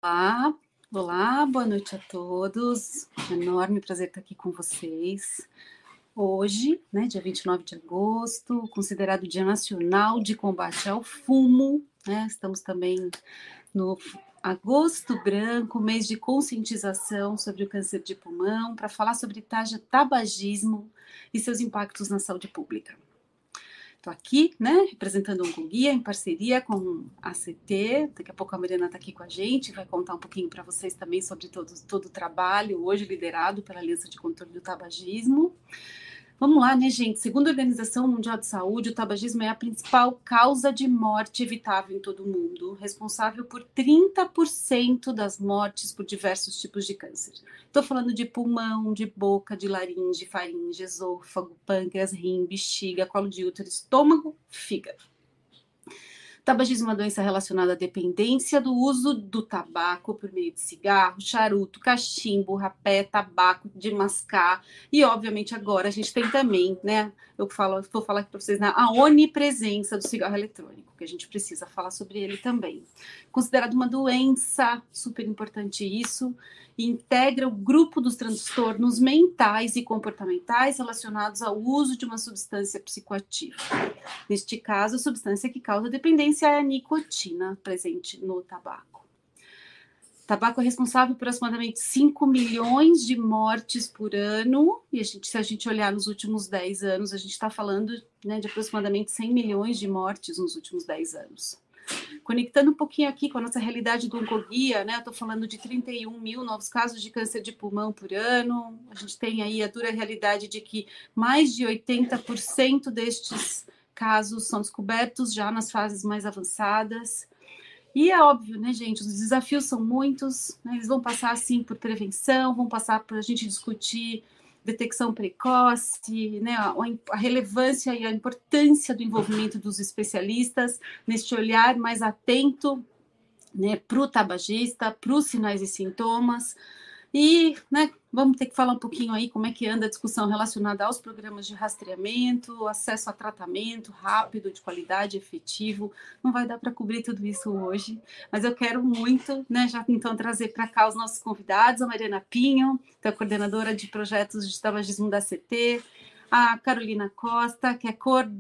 Olá, olá, boa noite a todos. Enorme prazer estar aqui com vocês. Hoje, né, dia 29 de agosto, considerado Dia Nacional de Combate ao Fumo, né? Estamos também no Agosto Branco, mês de conscientização sobre o câncer de pulmão, para falar sobre tabagismo e seus impactos na saúde pública. Estou aqui, né, representando o Oncoguia em parceria com a CT. Daqui a pouco a Mariana está aqui com a gente, vai contar um pouquinho para vocês também sobre todo o trabalho hoje liderado pela Aliança de Controle do Tabagismo. Vamos lá, né, gente? Segundo a Organização Mundial de Saúde, o tabagismo é a principal causa de morte evitável em todo o mundo, responsável por 30% das mortes por diversos tipos de câncer. Estou falando de pulmão, de boca, de laringe, faringe, esôfago, pâncreas, rim, bexiga, colo de útero, estômago, fígado. Tabagismo é uma doença relacionada à dependência do uso do tabaco por meio de cigarro, charuto, cachimbo, rapé, tabaco de mascar. E, obviamente, agora a gente tem também, né? Vou falar aqui para vocês, né, a onipresença do cigarro eletrônico, que a gente precisa falar sobre ele também. Considerado uma doença, super importante isso, e integra o grupo dos transtornos mentais e comportamentais relacionados ao uso de uma substância psicoativa. Neste caso, a substância que causa dependência é a nicotina presente no tabaco. O tabaco é responsável por aproximadamente 5 milhões de mortes por ano, e se a gente olhar nos últimos 10 anos, a gente está falando, né, de aproximadamente 100 milhões de mortes nos últimos 10 anos. Conectando um pouquinho aqui com a nossa realidade do Oncoguia, né? Eu estou falando de 31 mil novos casos de câncer de pulmão por ano. A gente tem aí a dura realidade de que mais de 80% destes casos são descobertos já nas fases mais avançadas. E é óbvio, né, gente? Os desafios são muitos, né? Eles vão passar, assim, por prevenção, vão passar por a gente discutir detecção precoce, né, a relevância e a importância do envolvimento dos especialistas neste olhar mais atento, né, para o tabagista, para os sinais e sintomas. E, né, vamos ter que falar um pouquinho aí como é que anda a discussão relacionada aos programas de rastreamento, acesso a tratamento rápido, de qualidade, efetivo. Não vai dar para cobrir tudo isso hoje, mas eu quero muito, né, já então trazer para cá os nossos convidados, a Mariana Pinho, que é coordenadora de projetos de tabagismo da CT, a Carolina Costa, que é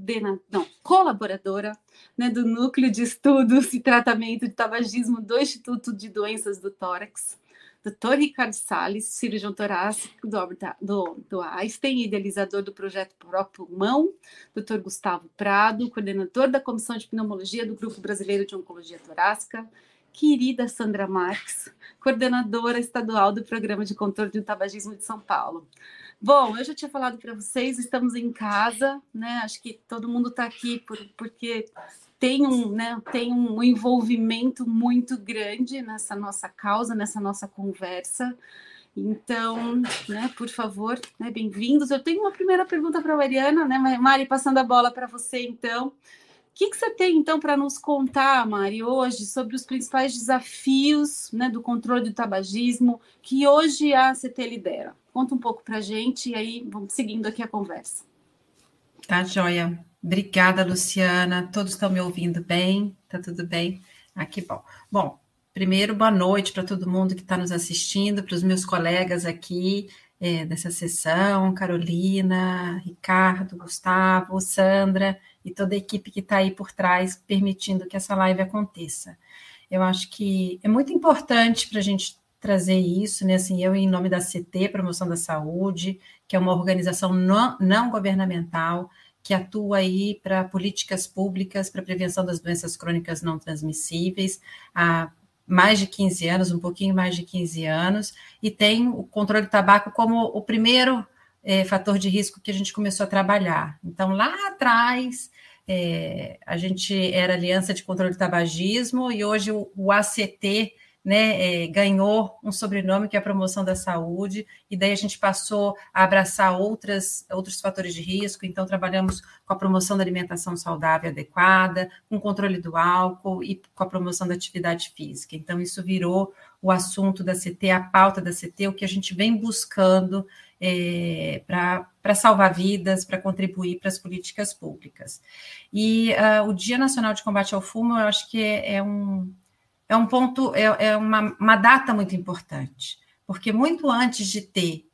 colaboradora, né, do Núcleo de Estudos e Tratamento de Tabagismo do Instituto de Doenças do Tórax, Dr. Ricardo Salles, cirurgião torácico do Einstein, idealizador do projeto Pro Pulmão, Dr. Gustavo Prado, coordenador da Comissão de Pneumologia do Grupo Brasileiro de Oncologia Torácica, querida Sandra Marques, coordenadora estadual do Programa de Controle do Tabagismo de São Paulo. Bom, eu já tinha falado para vocês, estamos em casa, né? Acho que todo mundo está aqui porque tem um envolvimento muito grande nessa nossa causa, nessa nossa conversa. Então, né, por favor, né, bem-vindos. Eu tenho uma primeira pergunta para a Mariana, né, Mari, passando a bola para você, então. O que você tem, então, para nos contar, Mari, hoje, sobre os principais desafios, né, do controle do tabagismo que hoje a CT lidera? Conta um pouco para a gente e aí vamos seguindo aqui a conversa. Tá, joia. Obrigada, Luciana. Todos estão me ouvindo bem? Tá tudo bem? Ah, que bom. Bom, primeiro, boa noite para todo mundo que está nos assistindo, para os meus colegas aqui dessa sessão, Carolina, Ricardo, Gustavo, Sandra e toda a equipe que está aí por trás, permitindo que essa live aconteça. Eu acho que é muito importante para a gente trazer isso, né? Assim, eu, em nome da CT, Promoção da Saúde, que é uma organização não governamental, que atua aí para políticas públicas para prevenção das doenças crônicas não transmissíveis, há mais de 15 anos, um pouquinho mais de 15 anos, e tem o controle do tabaco como o primeiro fator de risco que a gente começou a trabalhar. Então, lá atrás, a gente era Aliança de Controle do Tabagismo, e hoje o ACT, né, ganhou um sobrenome que é a Promoção da Saúde, e daí a gente passou a abraçar outros fatores de risco. Então trabalhamos com a promoção da alimentação saudável adequada, com o controle do álcool e com a promoção da atividade física. Então isso virou o assunto da CT, a pauta da CT, o que a gente vem buscando para salvar vidas, para contribuir para as políticas públicas. E o Dia Nacional de Combate ao Fumo, eu acho que é um é um ponto, é uma data muito importante, porque muito antes de ter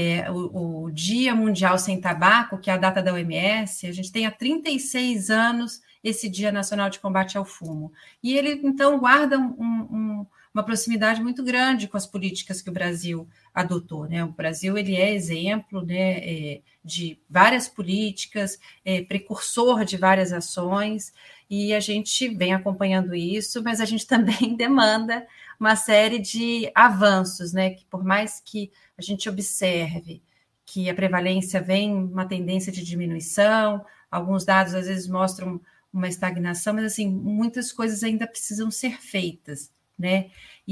o Dia Mundial Sem Tabaco, que é a data da OMS, a gente tem há 36 anos esse Dia Nacional de Combate ao Fumo. E ele, então, guarda uma proximidade muito grande com as políticas que o Brasil adotou, né? O Brasil, ele é exemplo, né, de várias políticas, precursor de várias ações, e a gente vem acompanhando isso, mas a gente também demanda uma série de avanços, né? Que por mais que a gente observe que a prevalência vem uma tendência de diminuição, alguns dados às vezes mostram uma estagnação, mas assim, muitas coisas ainda precisam ser feitas, né?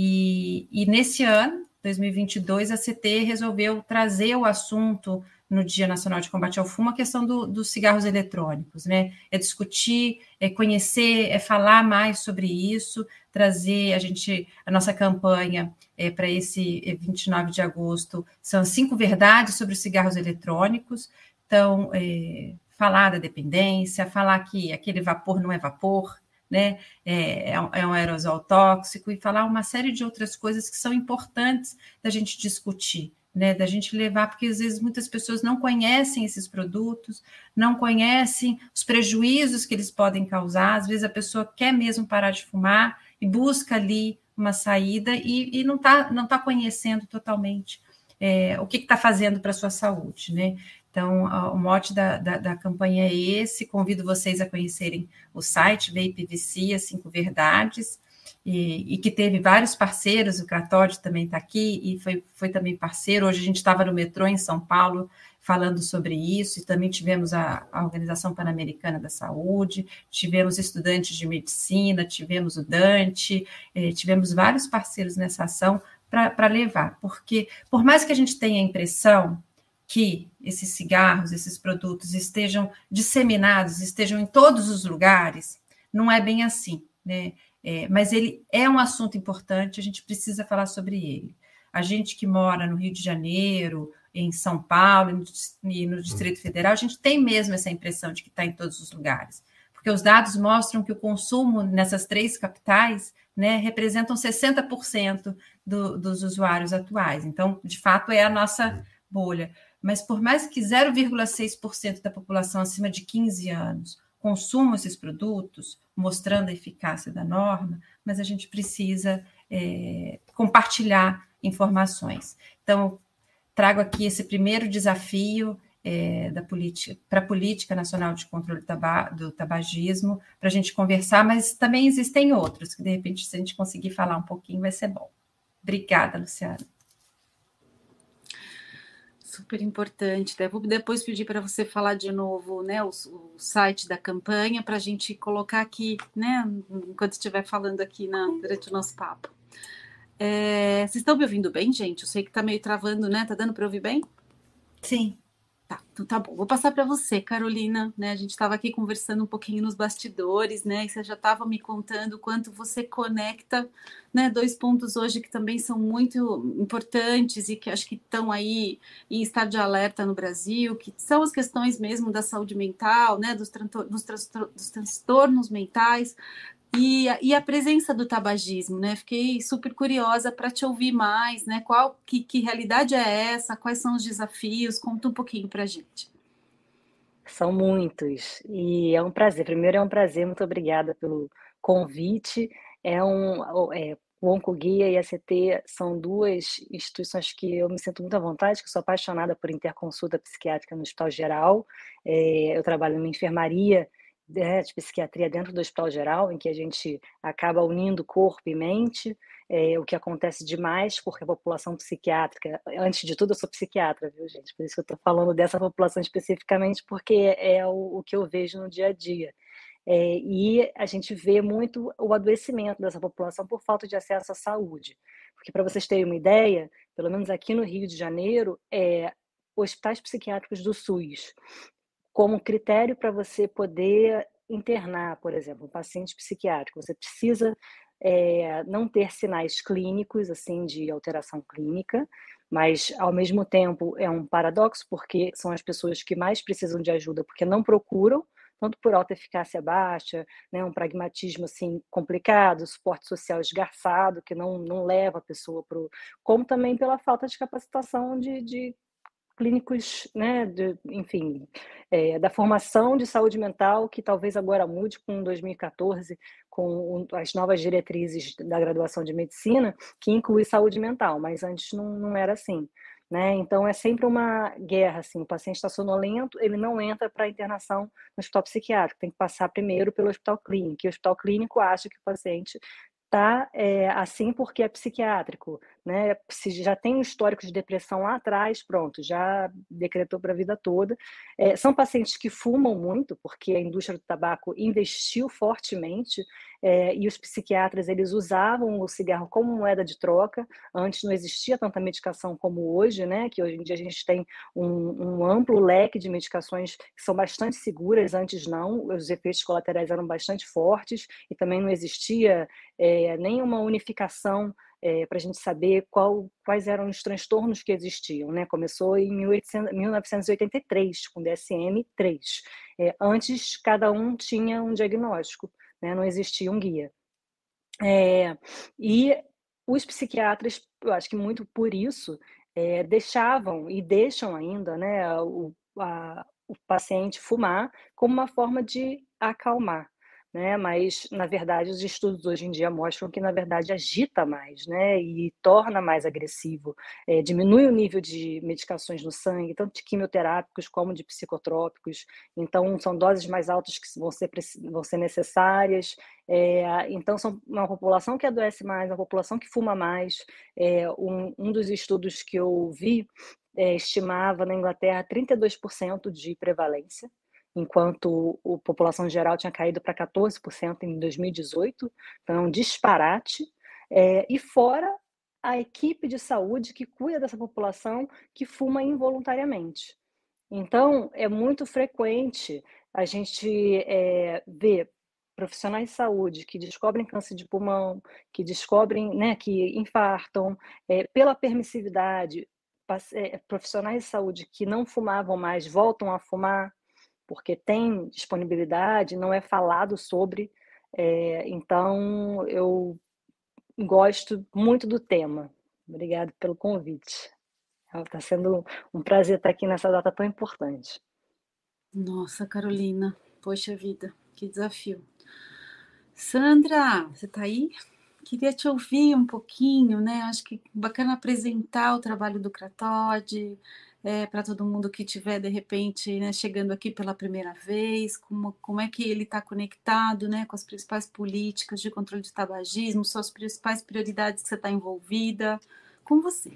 E nesse ano, 2022, a CT resolveu trazer o assunto no Dia Nacional de Combate ao Fumo, a questão dos cigarros eletrônicos, né? É discutir, é conhecer, é falar mais sobre isso, trazer a nossa campanha para esse 29 de agosto são 5 verdades sobre os cigarros eletrônicos. Então, falar da dependência, falar que aquele vapor não é vapor, né? É um aerosol tóxico, e falar uma série de outras coisas que são importantes da gente discutir, né? Da gente levar, porque às vezes muitas pessoas não conhecem esses produtos, não conhecem os prejuízos que eles podem causar, às vezes a pessoa quer mesmo parar de fumar e busca ali uma saída e não tá conhecendo totalmente o que está fazendo para a sua saúde, né? Então, o mote da campanha é esse. Convido vocês a conhecerem o site VapeVC, as 5 verdades, e que teve vários parceiros. O Cratódio também está aqui e foi também parceiro. Hoje a gente estava no metrô em São Paulo falando sobre isso, e também tivemos a Organização Pan-Americana da Saúde, tivemos estudantes de medicina, tivemos o Dante, tivemos vários parceiros nessa ação para levar, porque por mais que a gente tenha a impressão que esses cigarros, esses produtos estejam disseminados, estejam em todos os lugares, não é bem assim, né? Mas ele é um assunto importante, a gente precisa falar sobre ele. A gente que mora no Rio de Janeiro, em São Paulo e no Distrito Federal, a gente tem mesmo essa impressão de que está em todos os lugares, porque os dados mostram que o consumo nessas 3 capitais, né, representam 60% dos usuários atuais. Então, de fato, é a nossa bolha. Mas por mais que 0,6% da população acima de 15 anos consuma esses produtos, mostrando a eficácia da norma, mas a gente precisa compartilhar informações. Então, trago aqui esse primeiro desafio para a Política Nacional de Controle do Tabagismo, para a gente conversar, mas também existem outros, que de repente, se a gente conseguir falar um pouquinho, vai ser bom. Obrigada, Luciana. Super importante. Vou depois pedir para você falar de novo, né, o site da campanha, para a gente colocar aqui, né, enquanto estiver falando aqui durante o nosso papo. Vocês estão me ouvindo bem, gente? Eu sei que está meio travando, né? Tá dando para ouvir bem? Sim. Tá, então tá bom. Vou passar para você, Carolina, né? A gente estava aqui conversando um pouquinho nos bastidores, né? E você já estava me contando o quanto você conecta, né? 2 pontos hoje que também são muito importantes e que acho que estão aí em estado de alerta no Brasil, que são as questões mesmo da saúde mental, né? Dos transtornos mentais. E a presença do tabagismo, né? Fiquei super curiosa para te ouvir mais, né? Que realidade é essa? Quais são os desafios? Conta um pouquinho para a gente. São muitos, e é um prazer. Primeiro, é um prazer, muito obrigada pelo convite. O OncoGuia e a CT são 2 instituições que eu me sinto muito à vontade, que sou apaixonada por interconsulta psiquiátrica no Hospital Geral. Eu trabalho numa enfermaria de psiquiatria dentro do Hospital Geral, em que a gente acaba unindo corpo e mente, o que acontece demais, porque a população psiquiátrica, antes de tudo eu sou psiquiatra, viu, gente? Por isso que eu estou falando dessa população especificamente, porque é o que eu vejo no dia a dia. E a gente vê muito o adoecimento dessa população por falta de acesso à saúde. Porque, para vocês terem uma ideia, pelo menos aqui no Rio de Janeiro, hospitais psiquiátricos do SUS, como critério para você poder internar, por exemplo, um paciente psiquiátrico, você precisa não ter sinais clínicos, assim, de alteração clínica, mas, ao mesmo tempo, é um paradoxo, porque são as pessoas que mais precisam de ajuda, porque não procuram, tanto por alta eficácia baixa, né, um pragmatismo assim complicado, suporte social esgarçado, que não leva a pessoa para o... Como também pela falta de capacitação de clínicos, né, enfim, da formação de saúde mental, que talvez agora mude com 2014, com as novas diretrizes da graduação de medicina, que inclui saúde mental, mas antes não era assim. Né? Então, é sempre uma guerra. Assim, o paciente está sonolento, ele não entra para internação no hospital psiquiátrico, tem que passar primeiro pelo hospital clínico, e o hospital clínico acha que o paciente tá assim porque é psiquiátrico, né? Se já tem um histórico de depressão lá atrás, pronto, já decretou para a vida toda. São pacientes que fumam muito, porque a indústria do tabaco investiu fortemente, e os psiquiatras eles usavam o cigarro como moeda de troca. Antes não existia tanta medicação como hoje, né? Que hoje em dia a gente tem um amplo leque de medicações que são bastante seguras. Antes não, os efeitos colaterais eram bastante fortes e também não existia nenhuma unificação para a gente saber quais eram os transtornos que existiam, né? Começou em 1983, com DSM-3. Antes, cada um tinha um diagnóstico, né? Não existia um guia. E os psiquiatras, eu acho que muito por isso, deixavam e deixam ainda, né, o paciente fumar como uma forma de acalmar, né? Mas, na verdade, os estudos hoje em dia mostram que, na verdade, agita mais, né? E torna mais agressivo, diminui o nível de medicações no sangue, tanto de quimioterápicos como de psicotrópicos. Então, são doses mais altas que vão ser necessárias. Então, são uma população que adoece mais, uma população que fuma mais. Um dos estudos que eu vi estimava na Inglaterra 32% de prevalência, enquanto a população geral tinha caído para 14% em 2018, então é um disparate. E fora a equipe de saúde que cuida dessa população que fuma involuntariamente. Então, é muito frequente a gente ver profissionais de saúde que descobrem câncer de pulmão, que descobrem, né, que infartam, pela permissividade, profissionais de saúde que não fumavam mais voltam a fumar, porque tem disponibilidade, não é falado sobre. Então, eu gosto muito do tema. Obrigada pelo convite. Está sendo um prazer estar aqui nessa data tão importante. Nossa, Carolina, poxa vida, que desafio. Sandra, você está aí? Queria te ouvir um pouquinho, né? Acho que bacana apresentar o trabalho do Cratode, para todo mundo que estiver, de repente, né, chegando aqui pela primeira vez, como é que ele está conectado, né, com as principais políticas de controle de tabagismo, suas principais prioridades que você está envolvida. Com você.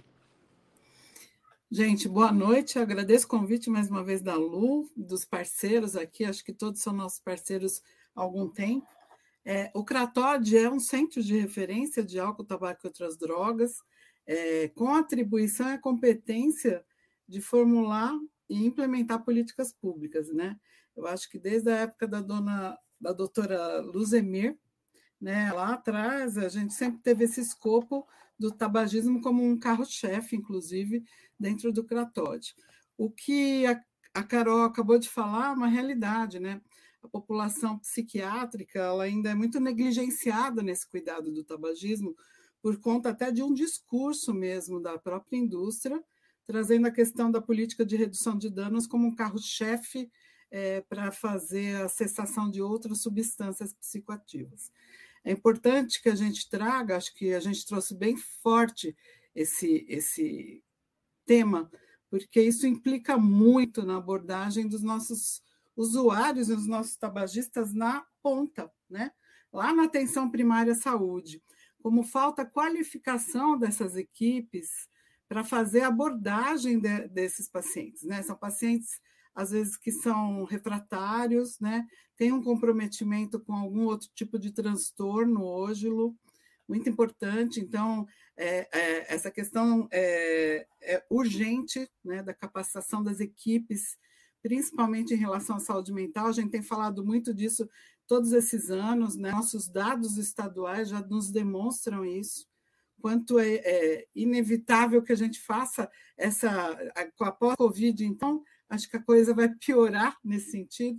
Gente, boa noite. Eu agradeço o convite mais uma vez da Lu, dos parceiros aqui, acho que todos são nossos parceiros há algum tempo. O Cratode é um centro de referência de álcool, tabaco e outras drogas, com atribuição e a competência de formular e implementar políticas públicas, né? Eu acho que desde a época da doutora Luzemir, né, lá atrás, a gente sempre teve esse escopo do tabagismo como um carro-chefe, inclusive, dentro do Cratode. O que a Carol acabou de falar é uma realidade, né? A população psiquiátrica ela ainda é muito negligenciada nesse cuidado do tabagismo, por conta até de um discurso mesmo da própria indústria, trazendo a questão da política de redução de danos como um carro-chefe para fazer a cessação de outras substâncias psicoativas. É importante que a gente traga, acho que a gente trouxe bem forte esse tema, porque isso implica muito na abordagem dos nossos usuários e dos nossos tabagistas na ponta, né? Lá na atenção primária à saúde. Como falta qualificação dessas equipes para fazer a abordagem desses pacientes, né? São pacientes, às vezes, que são refratários, né? Tem um comprometimento com algum outro tipo de transtorno hoje, Lu, muito importante. Então, essa questão é urgente, né, da capacitação das equipes, principalmente em relação à saúde mental. A gente tem falado muito disso todos esses anos, né? Nossos dados estaduais já nos demonstram isso, quanto é inevitável que a gente faça com a pós-Covid. Então, acho que a coisa vai piorar nesse sentido. Então,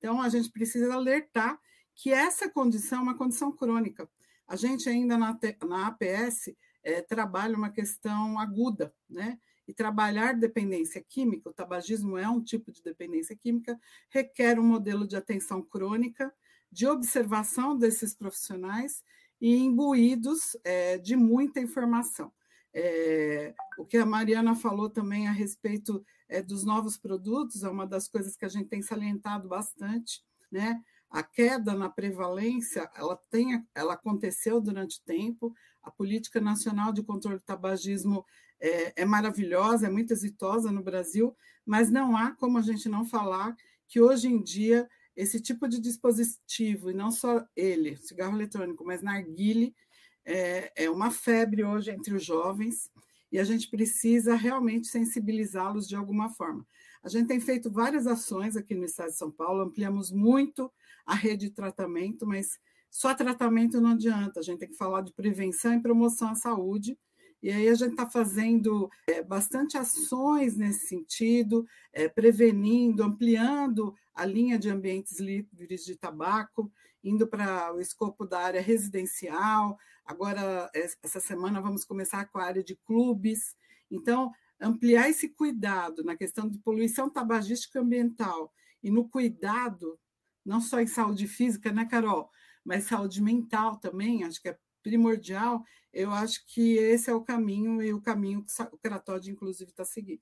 Então, a gente precisa alertar que essa condição é uma condição crônica. A gente ainda na APS trabalha uma questão aguda, né? E trabalhar dependência química, o tabagismo é um tipo de dependência química, requer um modelo de atenção crônica, de observação desses profissionais e imbuídos de muita informação. O que a Mariana falou também a respeito dos novos produtos é uma das coisas que a gente tem salientado bastante, né? A queda na prevalência, ela aconteceu durante o tempo. A Política Nacional de Controle do Tabagismo é maravilhosa, é muito exitosa no Brasil, mas não há como a gente não falar que hoje em dia esse tipo de dispositivo, e não só ele, cigarro eletrônico, mas narguile, é uma febre hoje entre os jovens, e a gente precisa realmente sensibilizá-los de alguma forma. A gente tem feito várias ações aqui no estado de São Paulo, ampliamos muito a rede de tratamento, mas só tratamento não adianta, a gente tem que falar de prevenção e promoção à saúde, e aí a gente está fazendo bastante ações nesse sentido, prevenindo, ampliando a linha de ambientes livres de tabaco, indo para o escopo da área residencial. Agora, essa semana, vamos começar com a área de clubes. Então, ampliar esse cuidado na questão de poluição tabagística ambiental e no cuidado, não só em saúde física, né, Carol? Mas saúde mental também, acho que é primordial. Eu acho que esse é o caminho, e o caminho que o Cratóide, inclusive, está seguindo.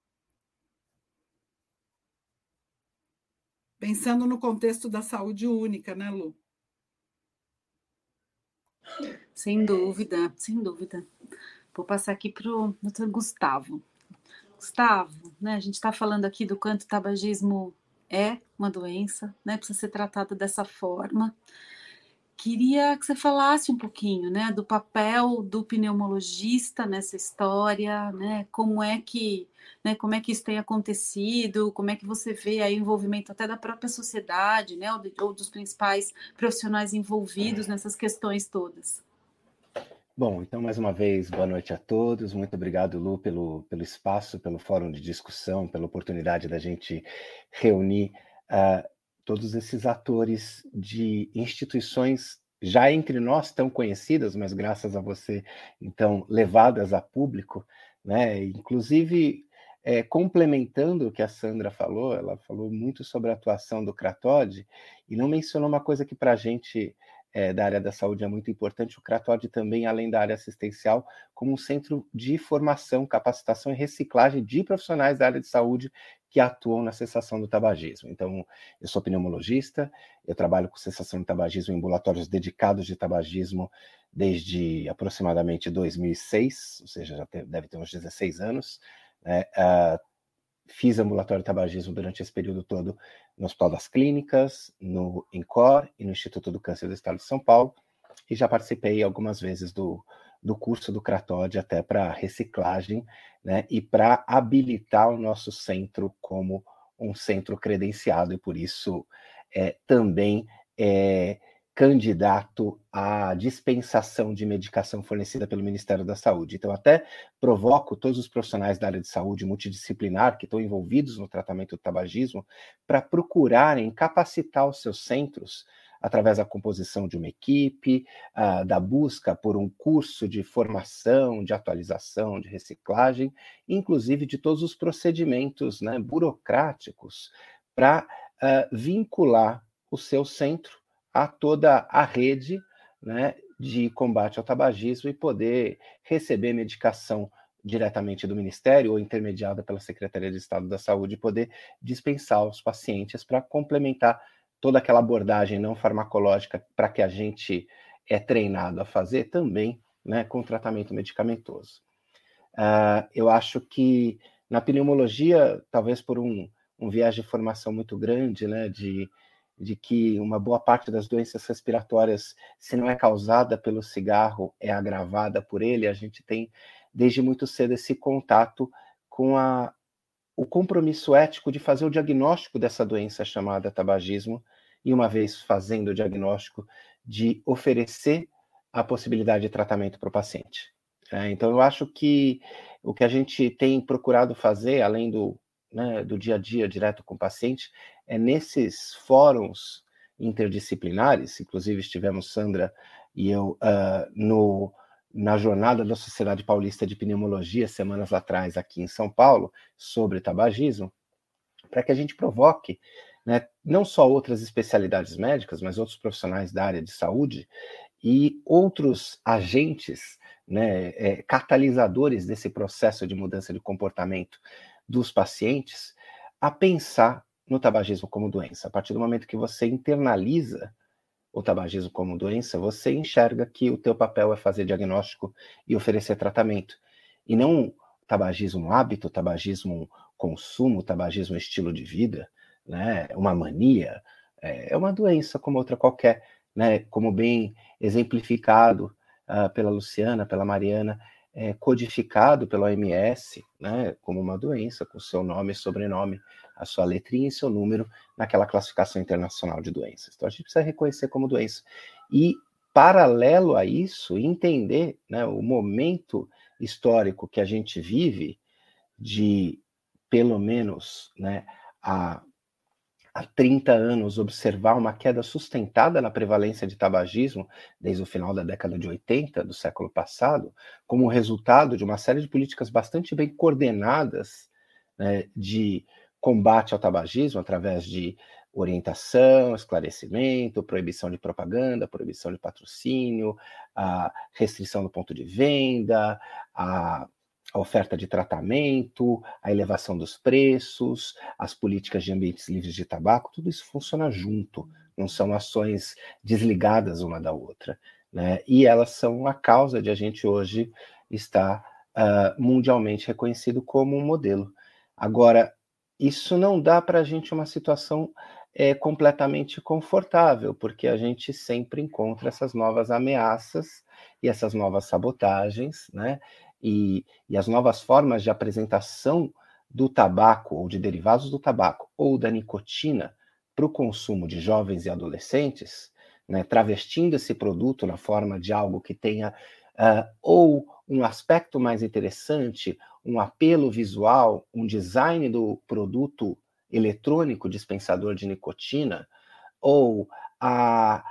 Pensando no contexto da saúde única, né, Lu? Sem dúvida, sem dúvida. Vou passar aqui para o doutor Gustavo. Gustavo, né, a gente está falando aqui do quanto o tabagismo é uma doença, né, precisa ser tratado dessa forma. Queria que você falasse um pouquinho, né, do papel do pneumologista nessa história, né, como é que isso tem acontecido, como é que você vê aí o envolvimento até da própria sociedade, né, ou dos principais profissionais envolvidos nessas questões todas. Bom, então, mais uma vez, boa noite a todos. Muito obrigado, Lu, pelo espaço, pelo fórum de discussão, pela oportunidade da gente reunir todos esses atores de instituições já entre nós tão conhecidas, mas graças a você, então, levadas a público, né? Inclusive, complementando o que a Sandra falou, ela falou muito sobre a atuação do Cratóide e não mencionou uma coisa que para a gente da área da saúde é muito importante, o Cratóide também, além da área assistencial, como um centro de formação, capacitação e reciclagem de profissionais da área de saúde que atuam na cessação do tabagismo. Então, eu sou pneumologista, eu trabalho com cessação do tabagismo em ambulatórios dedicados de tabagismo desde aproximadamente 2006, ou seja, já deve ter uns 16 anos, né? Fiz ambulatório de tabagismo durante esse período todo no Hospital das Clínicas, no INCOR e no Instituto do Câncer do Estado de São Paulo, e já participei algumas vezes do curso do Cratóide até para reciclagem, né, e para habilitar o nosso centro como um centro credenciado, e por isso também candidato à dispensação de medicação fornecida pelo Ministério da Saúde. Então, até provoco todos os profissionais da área de saúde multidisciplinar que estão envolvidos no tratamento do tabagismo para procurarem capacitar os seus centros através da composição de uma equipe, da busca por um curso de formação, de atualização, de reciclagem, inclusive de todos os procedimentos, né, burocráticos para vincular o seu centro a toda a rede, né, de combate ao tabagismo e poder receber medicação diretamente do Ministério ou intermediada pela Secretaria de Estado da Saúde e poder dispensar aos pacientes para complementar toda aquela abordagem não farmacológica para que a gente é treinado a fazer também, né, com tratamento medicamentoso. Eu acho que na pneumologia, talvez por um viés de formação muito grande, né, de que uma boa parte das doenças respiratórias, se não é causada pelo cigarro, é agravada por ele, a gente tem, desde muito cedo, esse contato com o compromisso ético de fazer o diagnóstico dessa doença chamada tabagismo, e uma vez fazendo o diagnóstico, de oferecer a possibilidade de tratamento para o paciente. Então, eu acho que o que a gente tem procurado fazer, além do né, do dia a dia direto com o paciente, é nesses fóruns interdisciplinares, inclusive estivemos, Sandra e eu, na jornada da Sociedade Paulista de Pneumologia, semanas atrás, aqui em São Paulo, sobre tabagismo, para que a gente provoque, né, não só outras especialidades médicas, mas outros profissionais da área de saúde e outros agentes, né, catalisadores desse processo de mudança de comportamento dos pacientes, a pensar no tabagismo como doença. A partir do momento que você internaliza o tabagismo como doença, você enxerga que o teu papel é fazer diagnóstico e oferecer tratamento. E não tabagismo hábito, tabagismo consumo, tabagismo estilo de vida, né? Uma mania, é uma doença como outra qualquer, né? Como bem exemplificado pela Luciana, pela Mariana, codificado pela OMS, né? Como uma doença, com seu nome e sobrenome, a sua letrinha e seu número naquela classificação internacional de doenças. Então a gente precisa reconhecer como doença. E, paralelo a isso, entender, né, o momento histórico que a gente vive de, pelo menos, né, há 30 anos, observar uma queda sustentada na prevalência de tabagismo desde o final da década de 80 do século passado, como resultado de uma série de políticas bastante bem coordenadas, né, de combate ao tabagismo através de orientação, esclarecimento, proibição de propaganda, proibição de patrocínio, a restrição do ponto de venda, a oferta de tratamento, a elevação dos preços, as políticas de ambientes livres de tabaco, tudo isso funciona junto, não são ações desligadas uma da outra, né? E elas são a causa de a gente hoje estar mundialmente reconhecido como um modelo. Agora, isso não dá para a gente uma situação completamente confortável, porque a gente sempre encontra essas novas ameaças e essas novas sabotagens, né? E as novas formas de apresentação do tabaco, ou de derivados do tabaco, ou da nicotina para o consumo de jovens e adolescentes, né, travestindo esse produto na forma de algo que tenha ou um aspecto mais interessante, um apelo visual, um design do produto eletrônico dispensador de nicotina, ou a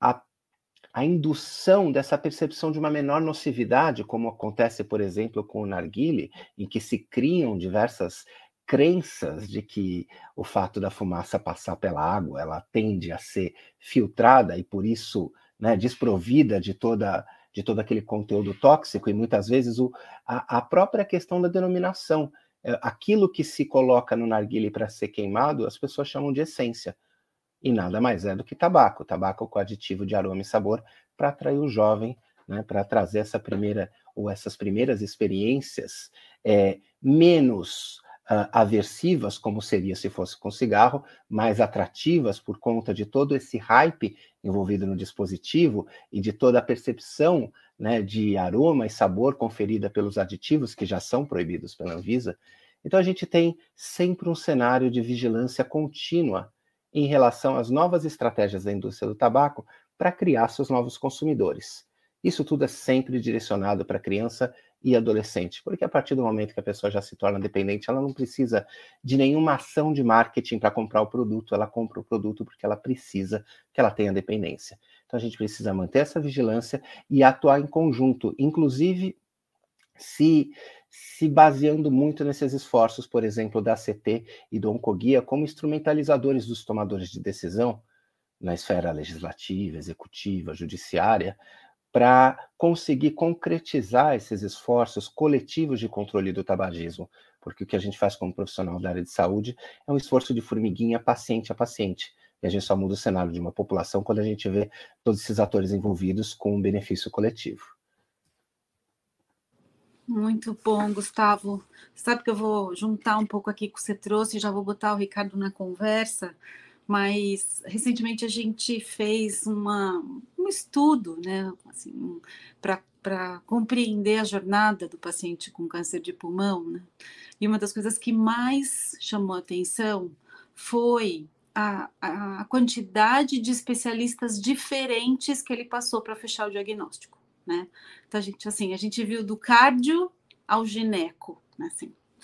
indução dessa percepção de uma menor nocividade, como acontece, por exemplo, com o narguilé, em que se criam diversas crenças de que o fato da fumaça passar pela água, ela tende a ser filtrada e, por isso, né, desprovida de todo aquele conteúdo tóxico, e muitas vezes a própria questão da denominação. Aquilo que se coloca no narguilé para ser queimado, as pessoas chamam de essência. E nada mais é do que tabaco com aditivo de aroma e sabor para atrair o jovem, né, para trazer essas primeiras experiências menos aversivas, como seria se fosse com cigarro, mais atrativas por conta de todo esse hype envolvido no dispositivo e de toda a percepção, né, de aroma e sabor conferida pelos aditivos que já são proibidos pela Anvisa. Então a gente tem sempre um cenário de vigilância contínua em relação às novas estratégias da indústria do tabaco para criar seus novos consumidores. Isso tudo é sempre direcionado para criança e adolescente, porque a partir do momento que a pessoa já se torna dependente, ela não precisa de nenhuma ação de marketing para comprar o produto, ela compra o produto porque ela precisa que ela tenha dependência. Então a gente precisa manter essa vigilância e atuar em conjunto, inclusive se baseando muito nesses esforços, por exemplo, da ACT e do Oncoguia, como instrumentalizadores dos tomadores de decisão na esfera legislativa, executiva, judiciária, para conseguir concretizar esses esforços coletivos de controle do tabagismo, porque o que a gente faz como profissional da área de saúde é um esforço de formiguinha paciente a paciente, e a gente só muda o cenário de uma população quando a gente vê todos esses atores envolvidos com um benefício coletivo. Muito bom, Gustavo. Sabe que eu vou juntar um pouco aqui que você trouxe, já vou botar o Ricardo na conversa, mas recentemente a gente fez um estudo, né, assim, para compreender a jornada do paciente com câncer de pulmão, né? E uma das coisas que mais chamou a atenção foi a quantidade de especialistas diferentes que ele passou para fechar o diagnóstico, né? Então a gente viu do cardio ao gineco, né? Assim,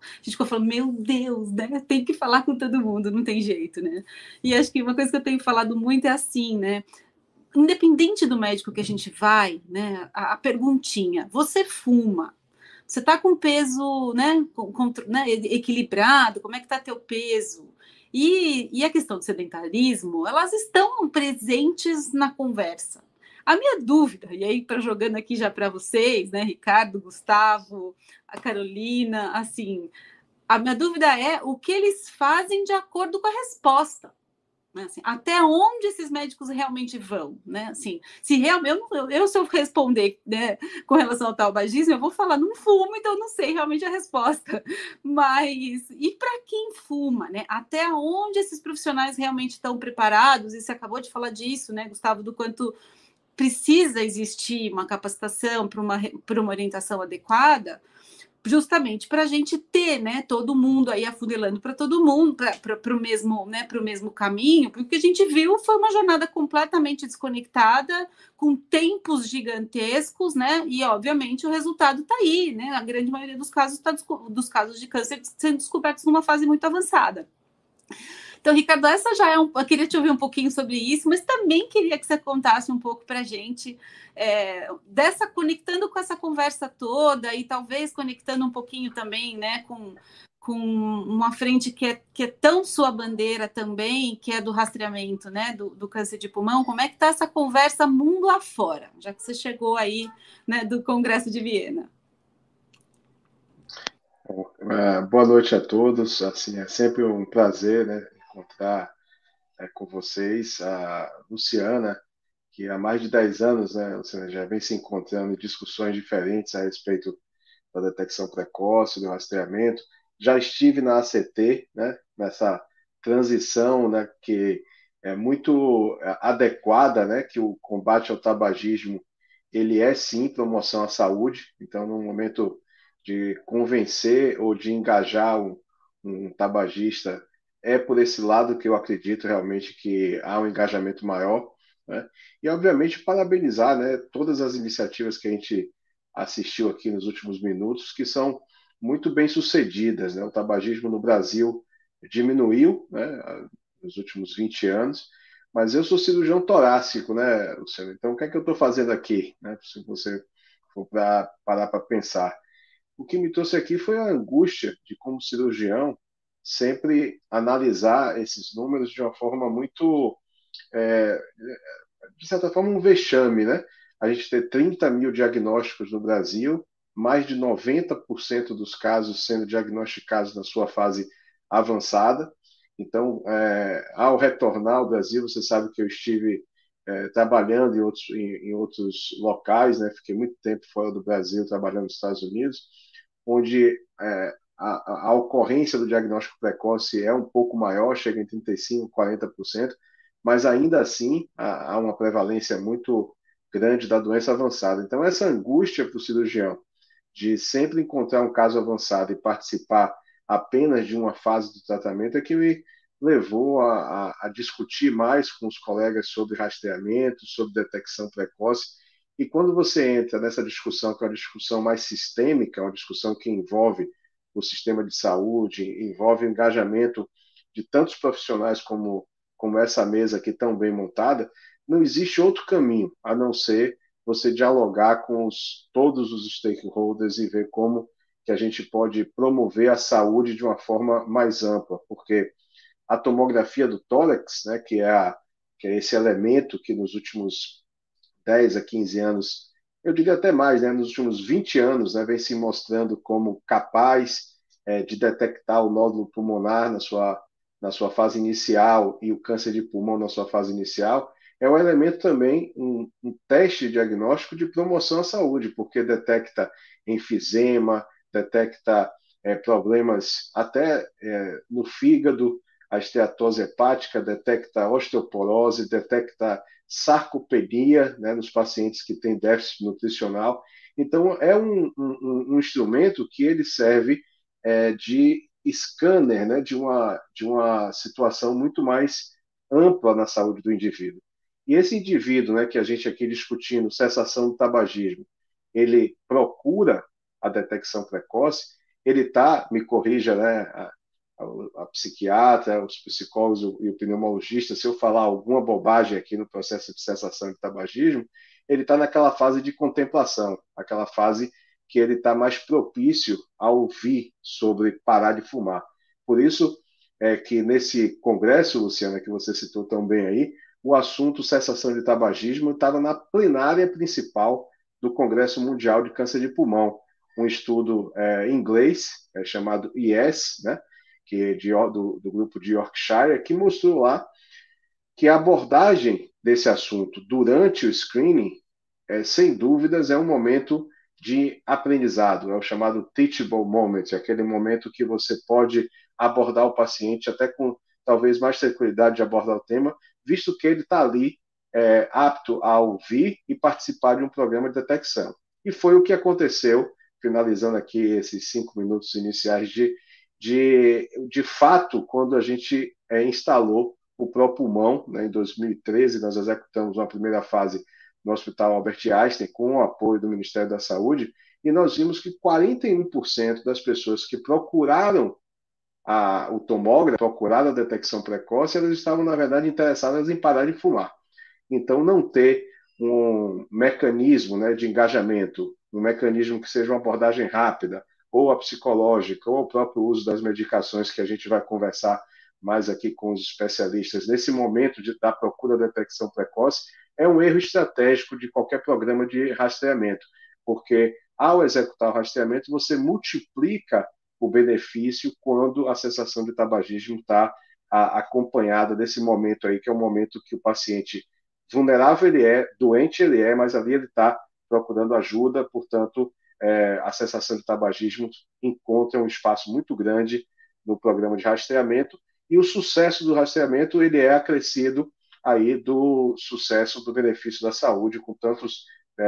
a gente ficou falando, meu Deus, né? Tem que falar com todo mundo, não tem jeito, né? E acho que uma coisa que eu tenho falado muito é assim, né? Independente do médico que a gente vai, né? A perguntinha, você fuma? Você está com peso, né, né, equilibrado? Como é que está teu peso? E a questão do sedentarismo, elas estão presentes na conversa. A minha dúvida, e aí para jogando aqui já para vocês, né, Ricardo, Gustavo, a Carolina, assim, a minha dúvida é o que eles fazem de acordo com a resposta. Né, assim, até onde esses médicos realmente vão, né? Assim, se realmente se eu responder, né, com relação ao tabagismo, eu vou falar não fumo, então eu não sei realmente a resposta. Mas e para quem fuma, né? Até onde esses profissionais realmente estão preparados? E você acabou de falar disso, né, Gustavo, do quanto precisa existir uma capacitação para uma orientação adequada, justamente para a gente ter, né, todo mundo aí afunilando para todo mundo, para o mesmo, né, para o mesmo caminho, porque o que a gente viu foi uma jornada completamente desconectada, com tempos gigantescos, né, e obviamente o resultado está aí, né, a grande maioria dos casos dos casos de câncer sendo descobertos numa fase muito avançada. Então, Ricardo, essa já é eu queria te ouvir um pouquinho sobre isso, mas também queria que você contasse um pouco para a gente conectando com essa conversa toda e talvez conectando um pouquinho também, né, com uma frente que é tão sua bandeira também, que é do rastreamento, né, do câncer de pulmão. Como é que está essa conversa mundo afora, já que você chegou aí, né, do Congresso de Viena? Boa noite a todos. Assim, é sempre um prazer, né, encontrar com vocês a Luciana, que há mais de 10 anos, né, Luciana, já vem se encontrando em discussões diferentes a respeito da detecção precoce, do rastreamento. Já estive na ACT, né, nessa transição, né, que é muito adequada, né, que o combate ao tabagismo ele é sim promoção à saúde. Então, no momento de convencer ou de engajar um tabagista, é por esse lado que eu acredito realmente que há um engajamento maior, né? E, obviamente, parabenizar, né, todas as iniciativas que a gente assistiu aqui nos últimos minutos, que são muito bem sucedidas, né? O tabagismo no Brasil diminuiu, né, nos últimos 20 anos, mas eu sou cirurgião torácico, né, Luciano? Então, o que é que eu estou fazendo aqui, né? Se você for parar para pensar. O que me trouxe aqui foi a angústia de, como cirurgião, sempre analisar esses números de uma forma muito, é, de certa forma, um vexame, né? A gente ter 30 mil diagnósticos no Brasil, mais de 90% dos casos sendo diagnosticados na sua fase avançada. Então, ao retornar ao Brasil, você sabe que eu estive trabalhando em outros locais, né? Fiquei muito tempo fora do Brasil, trabalhando nos Estados Unidos, onde a ocorrência do diagnóstico precoce é um pouco maior, chega em 35%, 40%, mas ainda assim há uma prevalência muito grande da doença avançada. Então, essa angústia para o cirurgião de sempre encontrar um caso avançado e participar apenas de uma fase do tratamento é que me levou a discutir mais com os colegas sobre rastreamento, sobre detecção precoce. E quando você entra nessa discussão, que é uma discussão mais sistêmica, uma discussão que envolve o sistema de saúde, envolve o engajamento de tantos profissionais como essa mesa aqui tão bem montada, não existe outro caminho a não ser você dialogar com todos os stakeholders e ver como que a gente pode promover a saúde de uma forma mais ampla, porque a tomografia do tórax, né, que é esse elemento que nos últimos 10 a 15 anos, eu diria até mais, né, nos últimos 20 anos, né, vem se mostrando como capaz de detectar o nódulo pulmonar na sua fase inicial e o câncer de pulmão na sua fase inicial, é um elemento também, um teste diagnóstico de promoção à saúde, porque detecta enfisema, detecta problemas até no fígado, a esteatose hepática, detecta osteoporose, detecta sarcopenia, né, nos pacientes que têm déficit nutricional. Então, é um instrumento que ele serve de scanner, né, de uma situação muito mais ampla na saúde do indivíduo. E esse indivíduo, né, que a gente aqui discutindo cessação do tabagismo, ele procura a detecção precoce, ele está, me corrija, né, a psiquiatra, os psicólogos e o pneumologista, se eu falar alguma bobagem aqui no processo de cessação de tabagismo, ele está naquela fase de contemplação, aquela fase que ele está mais propício a ouvir sobre parar de fumar. Por isso é que nesse congresso, Luciana, que você citou tão bem aí, o assunto cessação de tabagismo estava na plenária principal do Congresso Mundial de Câncer de Pulmão, um estudo em inglês, chamado YES, né, que é do grupo de Yorkshire, que mostrou lá que a abordagem desse assunto durante o screening, sem dúvidas, é um momento de aprendizado, é o chamado teachable moment, aquele momento que você pode abordar o paciente até com talvez mais tranquilidade de abordar o tema, visto que ele está ali apto a ouvir e participar de um programa de detecção. E foi o que aconteceu, finalizando aqui esses 5 minutos iniciais de fato, quando a gente instalou o ProPulmão, né, em 2013, nós executamos uma primeira fase no Hospital Albert Einstein, com o apoio do Ministério da Saúde, e nós vimos que 41% das pessoas que procuraram o tomógrafo, procuraram a detecção precoce, elas estavam, na verdade, interessadas em parar de fumar. Então, não ter um mecanismo, né, de engajamento, um mecanismo que seja uma abordagem rápida, ou a psicológica, ou o próprio uso das medicações, que a gente vai conversar mais aqui com os especialistas, nesse momento da procura da detecção precoce, é um erro estratégico de qualquer programa de rastreamento, porque ao executar o rastreamento, você multiplica o benefício quando a cessação de tabagismo está acompanhada desse momento aí, que é o momento que o paciente vulnerável ele é, doente ele é, mas ali ele está procurando ajuda, portanto, a cessação de tabagismo encontra um espaço muito grande no programa de rastreamento, e o sucesso do rastreamento ele é acrescido aí do sucesso do benefício da saúde, com tantos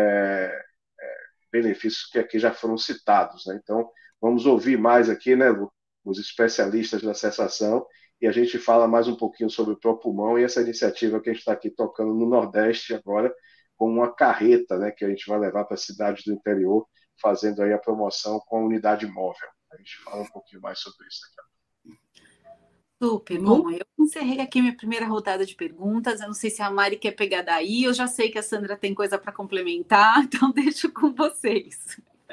benefícios que aqui já foram citados, né? Então, vamos ouvir mais aqui, né, Lu, os especialistas da cessação, e a gente fala mais um pouquinho sobre o ProPulmão e essa iniciativa que a gente está aqui tocando no Nordeste agora, com uma carreta, né, que a gente vai levar para as cidades do interior, fazendo aí a promoção com a unidade móvel. A gente fala um pouquinho mais sobre isso daqui a pouco. Super. Bom, eu encerrei aqui minha primeira rodada de perguntas. Eu não sei se a Mari quer pegar daí. Eu já sei que a Sandra tem coisa para complementar, então deixo com vocês.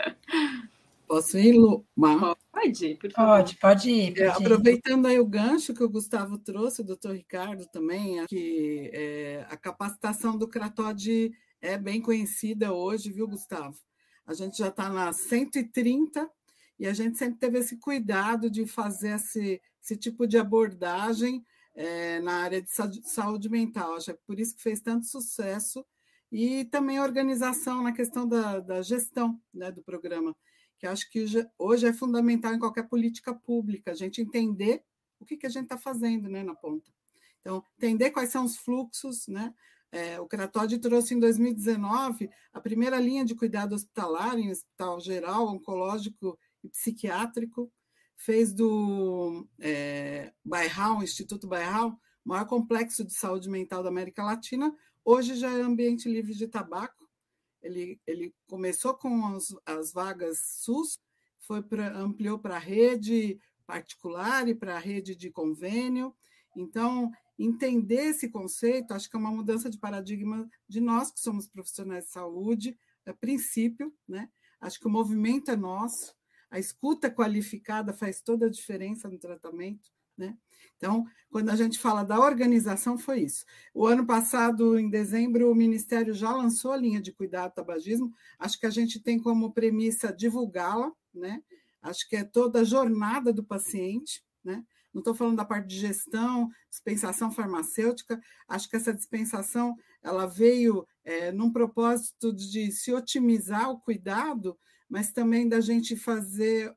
Posso ir, Lu? Pode, por favor. Pode ir. Aproveitando aí o gancho que o Gustavo trouxe, o doutor Ricardo também, que a capacitação do CRATOD é bem conhecida hoje, viu, Gustavo? A gente já está na 130 e a gente sempre teve esse cuidado de fazer esse tipo de abordagem na área de saúde mental. Acho que é por isso que fez tanto sucesso, e também a organização na questão da gestão, né, do programa, que acho que hoje é fundamental em qualquer política pública, a gente entender o que a gente está fazendo, né, na ponta. Então, entender quais são os fluxos, né? O CRATOD trouxe em 2019 a primeira linha de cuidado hospitalar, em hospital geral, oncológico e psiquiátrico, fez do Bairral, Instituto Bairral, o maior complexo de saúde mental da América Latina, hoje já é ambiente livre de tabaco. Ele começou com as vagas SUS, ampliou para a rede particular e para a rede de convênio. Então, entender esse conceito, acho que é uma mudança de paradigma de nós que somos profissionais de saúde, a princípio, né? Acho que o movimento é nosso, a escuta qualificada faz toda a diferença no tratamento, né? Então, quando a gente fala da organização, foi isso. O ano passado, em dezembro, o Ministério já lançou a linha de cuidado ao tabagismo. Acho que a gente tem como premissa divulgá-la, né? Acho que é toda a jornada do paciente, né? Não estou falando da parte de gestão, dispensação farmacêutica. Acho que essa dispensação ela veio num propósito de se otimizar o cuidado, mas também da gente fazer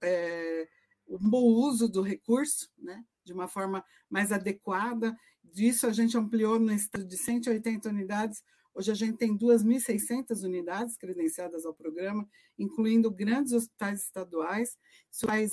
um bom uso do recurso, né? De uma forma mais adequada. Disso a gente ampliou no estado de 180 unidades. Hoje a gente tem 2.600 unidades credenciadas ao programa, incluindo grandes hospitais estaduais. Isso faz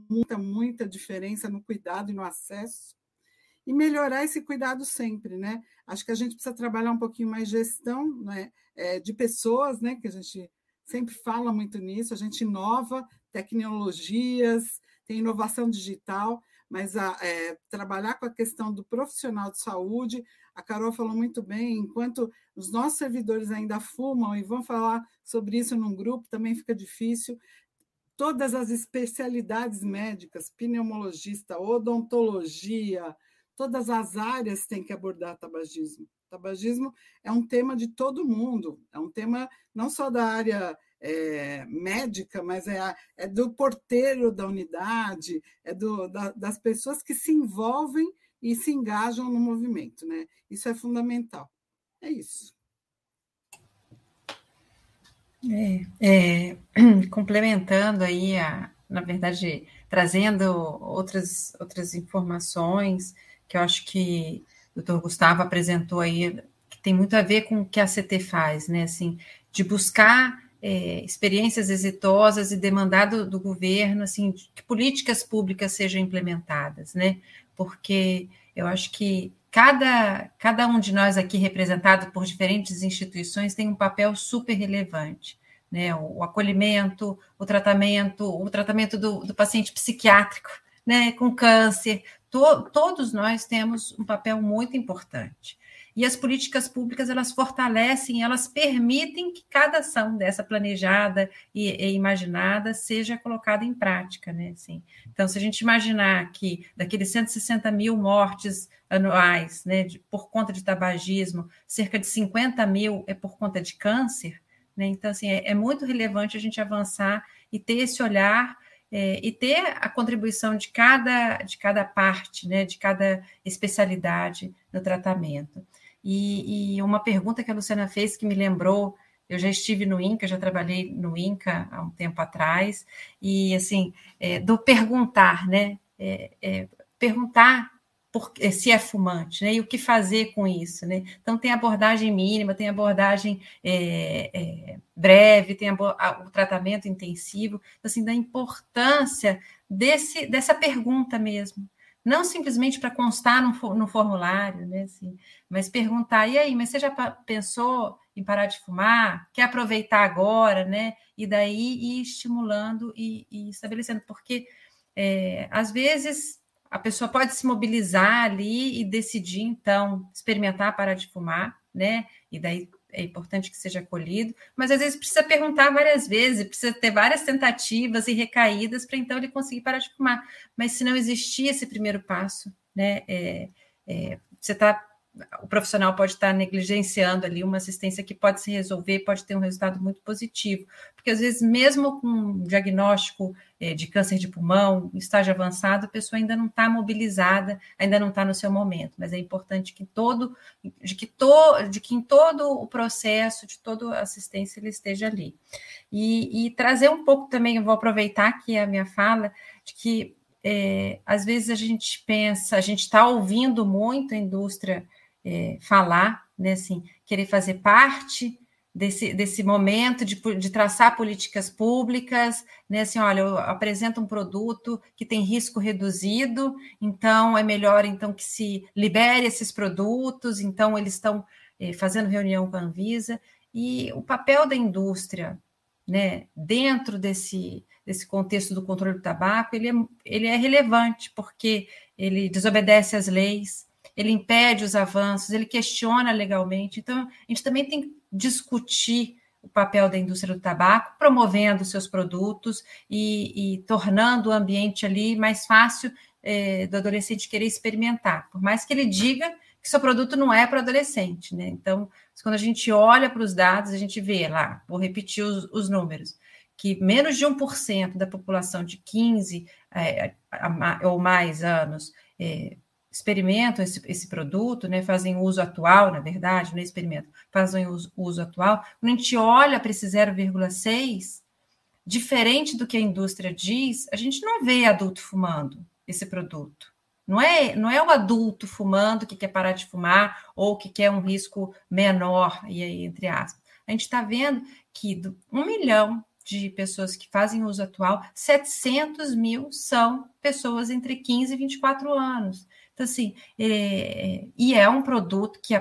muita diferença no cuidado e no acesso. E melhorar esse cuidado sempre, né? Acho que a gente precisa trabalhar um pouquinho mais gestão, né? De pessoas, né? Que a gente sempre fala muito nisso, a gente inova, tecnologias, tem inovação digital, mas trabalhar com a questão do profissional de saúde, a Carol falou muito bem, enquanto os nossos servidores ainda fumam e vão falar sobre isso num grupo, também fica difícil. Todas as especialidades médicas, pneumologista, odontologia, todas as áreas têm que abordar tabagismo. Tabagismo é um tema de todo mundo, é um tema não só da área médica, mas é do porteiro da unidade, das pessoas que se envolvem e se engajam no movimento, né? Isso é fundamental. É isso. Complementando aí, na verdade, trazendo outras informações que eu acho que o Dr. Gustavo apresentou aí, que tem muito a ver com o que a CT faz, né? Assim, de buscar experiências exitosas e demandar do governo, assim, que políticas públicas sejam implementadas, né? Porque eu acho que cada um de nós aqui, representado por diferentes instituições, tem um papel super relevante, né? O acolhimento, o tratamento do paciente psiquiátrico, né? Com câncer, todos nós temos um papel muito importante. E as políticas públicas, elas fortalecem, elas permitem que cada ação dessa planejada e imaginada seja colocada em prática, né? Assim, então, se a gente imaginar que daqueles 160 mil mortes anuais, né, por conta de tabagismo, cerca de 50 mil é por conta de câncer, né? Então, assim, é muito relevante a gente avançar e ter esse olhar e ter a contribuição de cada parte, né, de cada especialidade no tratamento. E uma pergunta que a Luciana fez que me lembrou, eu já estive no INCA, já trabalhei no INCA há um tempo atrás, e assim, do perguntar, né? Perguntar se é fumante, né? E o que fazer com isso, né? Então, tem abordagem mínima, tem abordagem breve, tem o tratamento intensivo, assim, da importância dessa pergunta mesmo. Não simplesmente para constar no formulário, né? Assim, mas perguntar, e aí, mas você já pensou em parar de fumar? Quer aproveitar agora, né? E daí ir estimulando e estabelecendo, porque às vezes a pessoa pode se mobilizar ali e decidir, então, experimentar parar de fumar, né? E daí é importante que seja acolhido, mas às vezes precisa perguntar várias vezes, precisa ter várias tentativas e recaídas para então ele conseguir parar de fumar. Mas se não existir esse primeiro passo, né, o profissional pode estar negligenciando ali uma assistência que pode se resolver, pode ter um resultado muito positivo, porque às vezes mesmo com um diagnóstico de câncer de pulmão, estágio avançado, a pessoa ainda não está mobilizada, ainda não está no seu momento, mas é importante que em todo o processo, de toda a assistência, ele esteja ali. E trazer um pouco também, eu vou aproveitar aqui a minha fala, de que às vezes a gente pensa, a gente está ouvindo muito a indústria falar, né, assim, querer fazer parte desse momento de traçar políticas públicas, né, assim, olha, eu apresento um produto que tem risco reduzido, então é melhor então que se libere esses produtos, então eles estão fazendo reunião com a Anvisa, e o papel da indústria, né, dentro desse contexto do controle do tabaco, ele é relevante, porque ele desobedece às leis, ele impede os avanços, ele questiona legalmente. Então, a gente também tem que discutir o papel da indústria do tabaco, promovendo seus produtos e tornando o ambiente ali mais fácil do adolescente querer experimentar, por mais que ele diga que seu produto não é para adolescente, né? Então, quando a gente olha para os dados, a gente vê lá, vou repetir os números, que menos de 1% da população de 15 ou mais anos experimentam esse produto, né, fazem uso atual, na verdade, não é experimento, fazem uso atual. Quando a gente olha para esse 0,6, diferente do que a indústria diz, a gente não vê adulto fumando esse produto. Não é o adulto fumando que quer parar de fumar ou que quer um risco menor, e aí, entre aspas. A gente está vendo que 1 milhão de pessoas que fazem uso atual, 700 mil são pessoas entre 15 e 24 anos. Então, assim, e é um produto que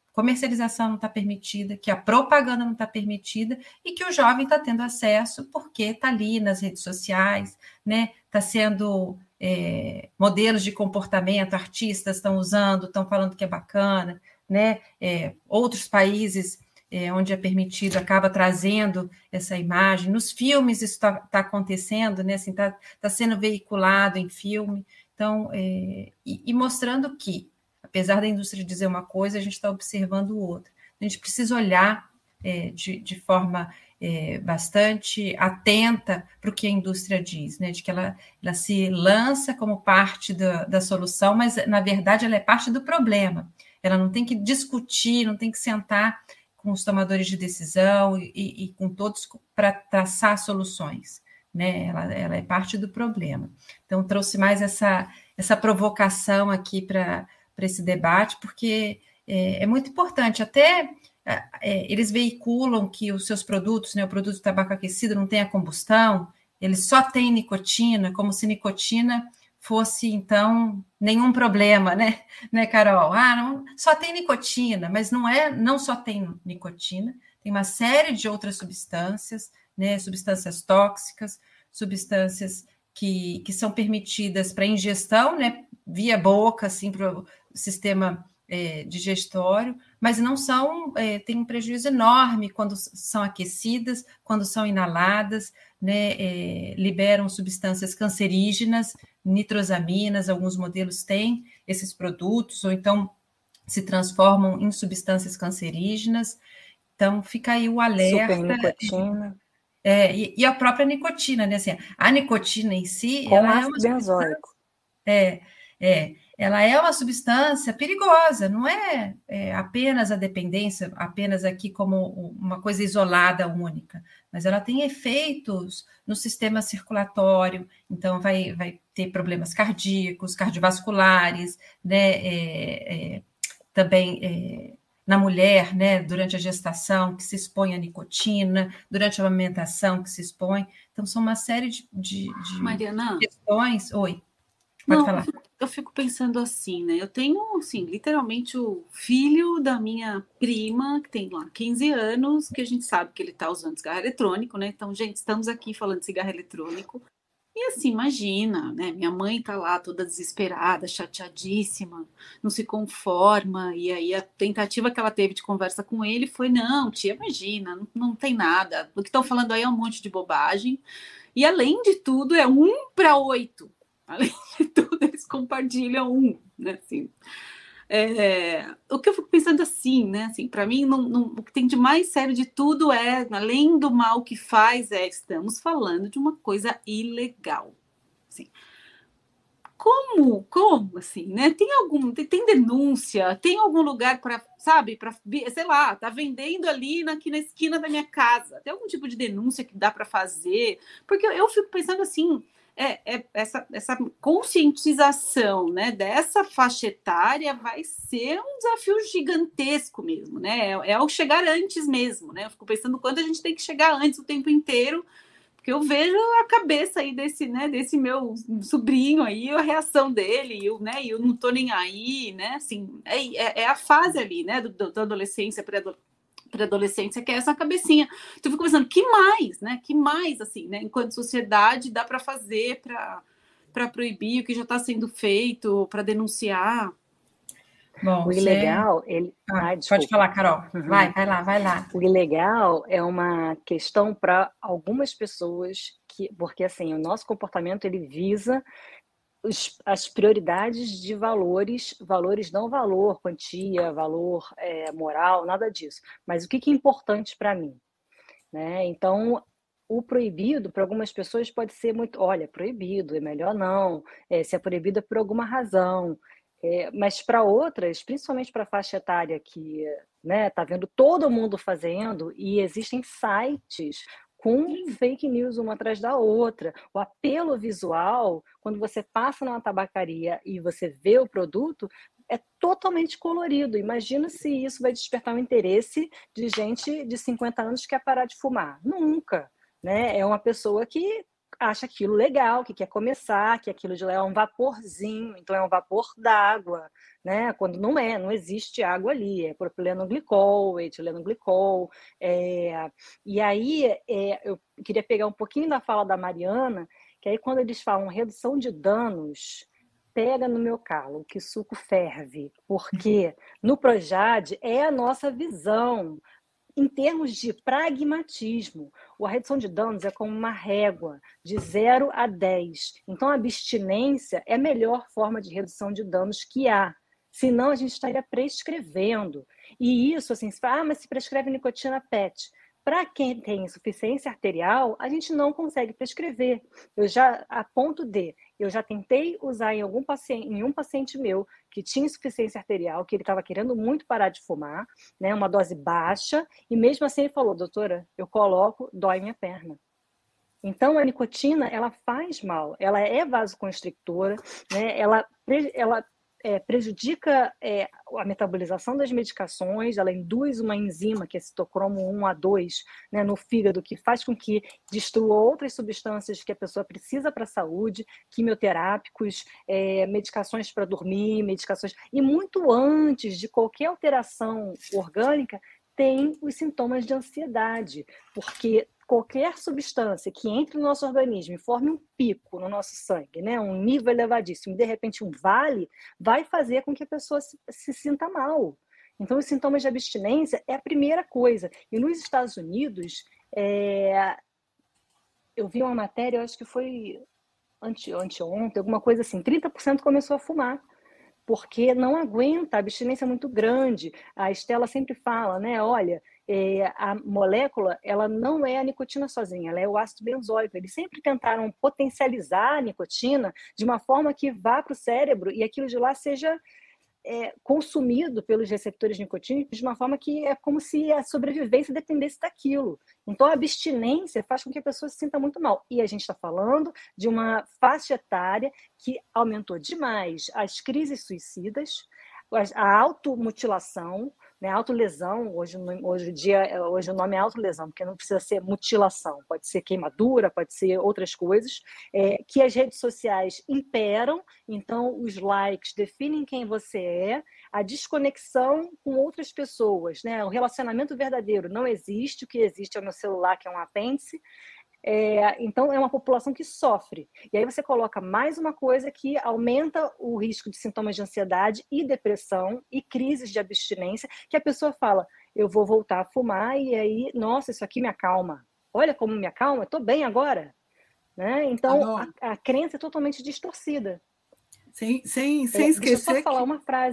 comercialização não está permitida, que a propaganda não está permitida e que o jovem está tendo acesso porque está ali nas redes sociais, né? Está sendo modelos de comportamento, artistas estão usando, estão falando que é bacana, né? Outros países onde é permitido acaba trazendo essa imagem. Nos filmes isso está acontecendo, né? Assim, tá sendo veiculado em filme, então, e mostrando que apesar da indústria dizer uma coisa, a gente está observando outra. A gente precisa olhar de forma bastante atenta para o que a indústria diz, né? De que ela se lança como parte da solução, mas, na verdade, ela é parte do problema. Ela não tem que discutir, não tem que sentar com os tomadores de decisão e com todos para traçar soluções, né? Ela é parte do problema. Então, trouxe mais essa provocação aqui para esse debate, porque é muito importante. Até eles veiculam que os seus produtos, né, o produto de tabaco aquecido não tem a combustão, ele só tem nicotina, como se nicotina fosse, então, nenhum problema, né, Carol? Não, só tem nicotina, mas não só tem nicotina, tem uma série de outras substâncias, né, substâncias tóxicas, substâncias que são permitidas para ingestão, né, via boca, assim, para o sistema digestório, mas não são, tem um prejuízo enorme quando são aquecidas, quando são inaladas, né, liberam substâncias cancerígenas, nitrosaminas, alguns modelos têm esses produtos, ou então se transformam em substâncias cancerígenas. Então, fica aí o alerta. Supernicotina. E a própria nicotina, né? Assim, a nicotina em si, com ela ácido benzoico. Ela é uma substância perigosa, não é apenas a dependência, apenas aqui como uma coisa isolada, única, mas ela tem efeitos no sistema circulatório, então vai ter problemas cardíacos, cardiovasculares, né? Também na mulher, né? Durante a gestação, que se expõe à nicotina, durante a amamentação, que se expõe. Então, são uma série de Mariana, questões. Oi, pode falar. Eu fico pensando assim, né? Eu tenho, assim, literalmente o filho da minha prima, que tem lá 15 anos, que a gente sabe que ele está usando cigarro eletrônico, né? Então, gente, estamos aqui falando de cigarro eletrônico. E assim, imagina, né? Minha mãe tá lá toda desesperada, chateadíssima, não se conforma. E aí a tentativa que ela teve de conversa com ele foi: não, tia, imagina, não tem nada. O que estão falando aí é um monte de bobagem. E além de tudo, é 1 para 8. Além de tudo, eles compartilham né? Assim, o que eu fico pensando assim, né? Assim, para mim, o que tem de mais sério de tudo além do mal que faz, estamos falando de uma coisa ilegal. Assim, como, assim, né? Tem denúncia, tem algum lugar para, sabe, para, sei lá, tá vendendo ali aqui na esquina da minha casa. Tem algum tipo de denúncia que dá para fazer? Porque eu fico pensando assim, essa conscientização, né, dessa faixa etária vai ser um desafio gigantesco mesmo, né? É o chegar antes mesmo, né? Eu fico pensando quanto a gente tem que chegar antes o tempo inteiro, porque eu vejo a cabeça aí desse meu sobrinho aí, a reação dele, e eu não tô nem aí, né? Assim, é a fase ali, né, da adolescência, pré-adolescência, que é essa cabecinha. Então eu fico pensando, que mais, assim, né, enquanto sociedade dá para fazer para proibir o que já está sendo feito, para denunciar? Bom, o ilegal, pode falar, Carol. Vai lá. O ilegal é uma questão para algumas pessoas, porque assim, o nosso comportamento ele visa as prioridades de valores não valor, quantia, valor moral, nada disso. Mas o que é importante para mim? Né? Então, o proibido, para algumas pessoas, pode ser muito, olha, proibido, é melhor não, se é proibido é por alguma razão. Mas para outras, principalmente para a faixa etária que tá vendo todo mundo fazendo, e existem sites com fake news uma atrás da outra. O apelo visual, quando você passa numa tabacaria e você vê o produto, é totalmente colorido. Imagina se isso vai despertar o interesse de gente de 50 anos que quer parar de fumar. Nunca. Né? É uma pessoa que acha aquilo legal, que quer começar, que aquilo de lá é um vaporzinho, então é um vapor d'água, né? Quando não existe água ali, é propileno glicol, etileno glicol. E aí eu queria pegar um pouquinho da fala da Mariana, que aí quando eles falam redução de danos, pega no meu calo, que suco ferve, porque no Projade é a nossa visão. Em termos de pragmatismo, a redução de danos é como uma régua, de 0 a 10. Então, a abstinência é a melhor forma de redução de danos que há. Senão, a gente estaria prescrevendo. E isso, assim, se fala, mas se prescreve nicotina PET. Para quem tem insuficiência arterial, a gente não consegue prescrever. Eu já tentei usar em um paciente meu que tinha insuficiência arterial, que ele estava querendo muito parar de fumar, né, uma dose baixa, e mesmo assim ele falou, doutora, eu coloco, dói minha perna. Então, a nicotina, ela faz mal, ela é vasoconstrictora, né, ela prejudica a metabolização das medicações, ela induz uma enzima, que é citocromo 1A2, né, no fígado, que faz com que destrua outras substâncias que a pessoa precisa para a saúde, quimioterápicos, medicações para dormir, e muito antes de qualquer alteração orgânica, tem os sintomas de ansiedade, porque qualquer substância que entre no nosso organismo e forme um pico no nosso sangue, né, um nível elevadíssimo, de repente um vale, vai fazer com que a pessoa se sinta mal. Então, os sintomas de abstinência é a primeira coisa. E nos Estados Unidos, eu vi uma matéria, eu acho que foi anteontem, alguma coisa assim, 30% começou a fumar, porque não aguenta, a abstinência é muito grande. A Estela sempre fala, né, olha, a molécula, ela não é a nicotina sozinha, ela é o ácido benzoico. Eles sempre tentaram potencializar a nicotina de uma forma que vá para o cérebro e aquilo de lá seja consumido pelos receptores nicotínicos de uma forma que é como se a sobrevivência dependesse daquilo. Então, a abstinência faz com que a pessoa se sinta muito mal. E a gente está falando de uma faixa etária que aumentou demais as crises suicidas, a automutilação, né, autolesão, hoje o nome é autolesão, porque não precisa ser mutilação, pode ser queimadura, pode ser outras coisas, que as redes sociais imperam, então os likes definem quem você é, a desconexão com outras pessoas, né, o relacionamento verdadeiro não existe, o que existe é o meu celular, que é um apêndice. Então, é uma população que sofre. E aí você coloca mais uma coisa que aumenta o risco de sintomas de ansiedade e depressão e crises de abstinência, que a pessoa fala, eu vou voltar a fumar e aí, nossa, isso aqui me acalma. Olha como me acalma, eu estou bem agora. Né? Então, a crença é totalmente distorcida. Sem esquecer deixa eu só falar uma frase.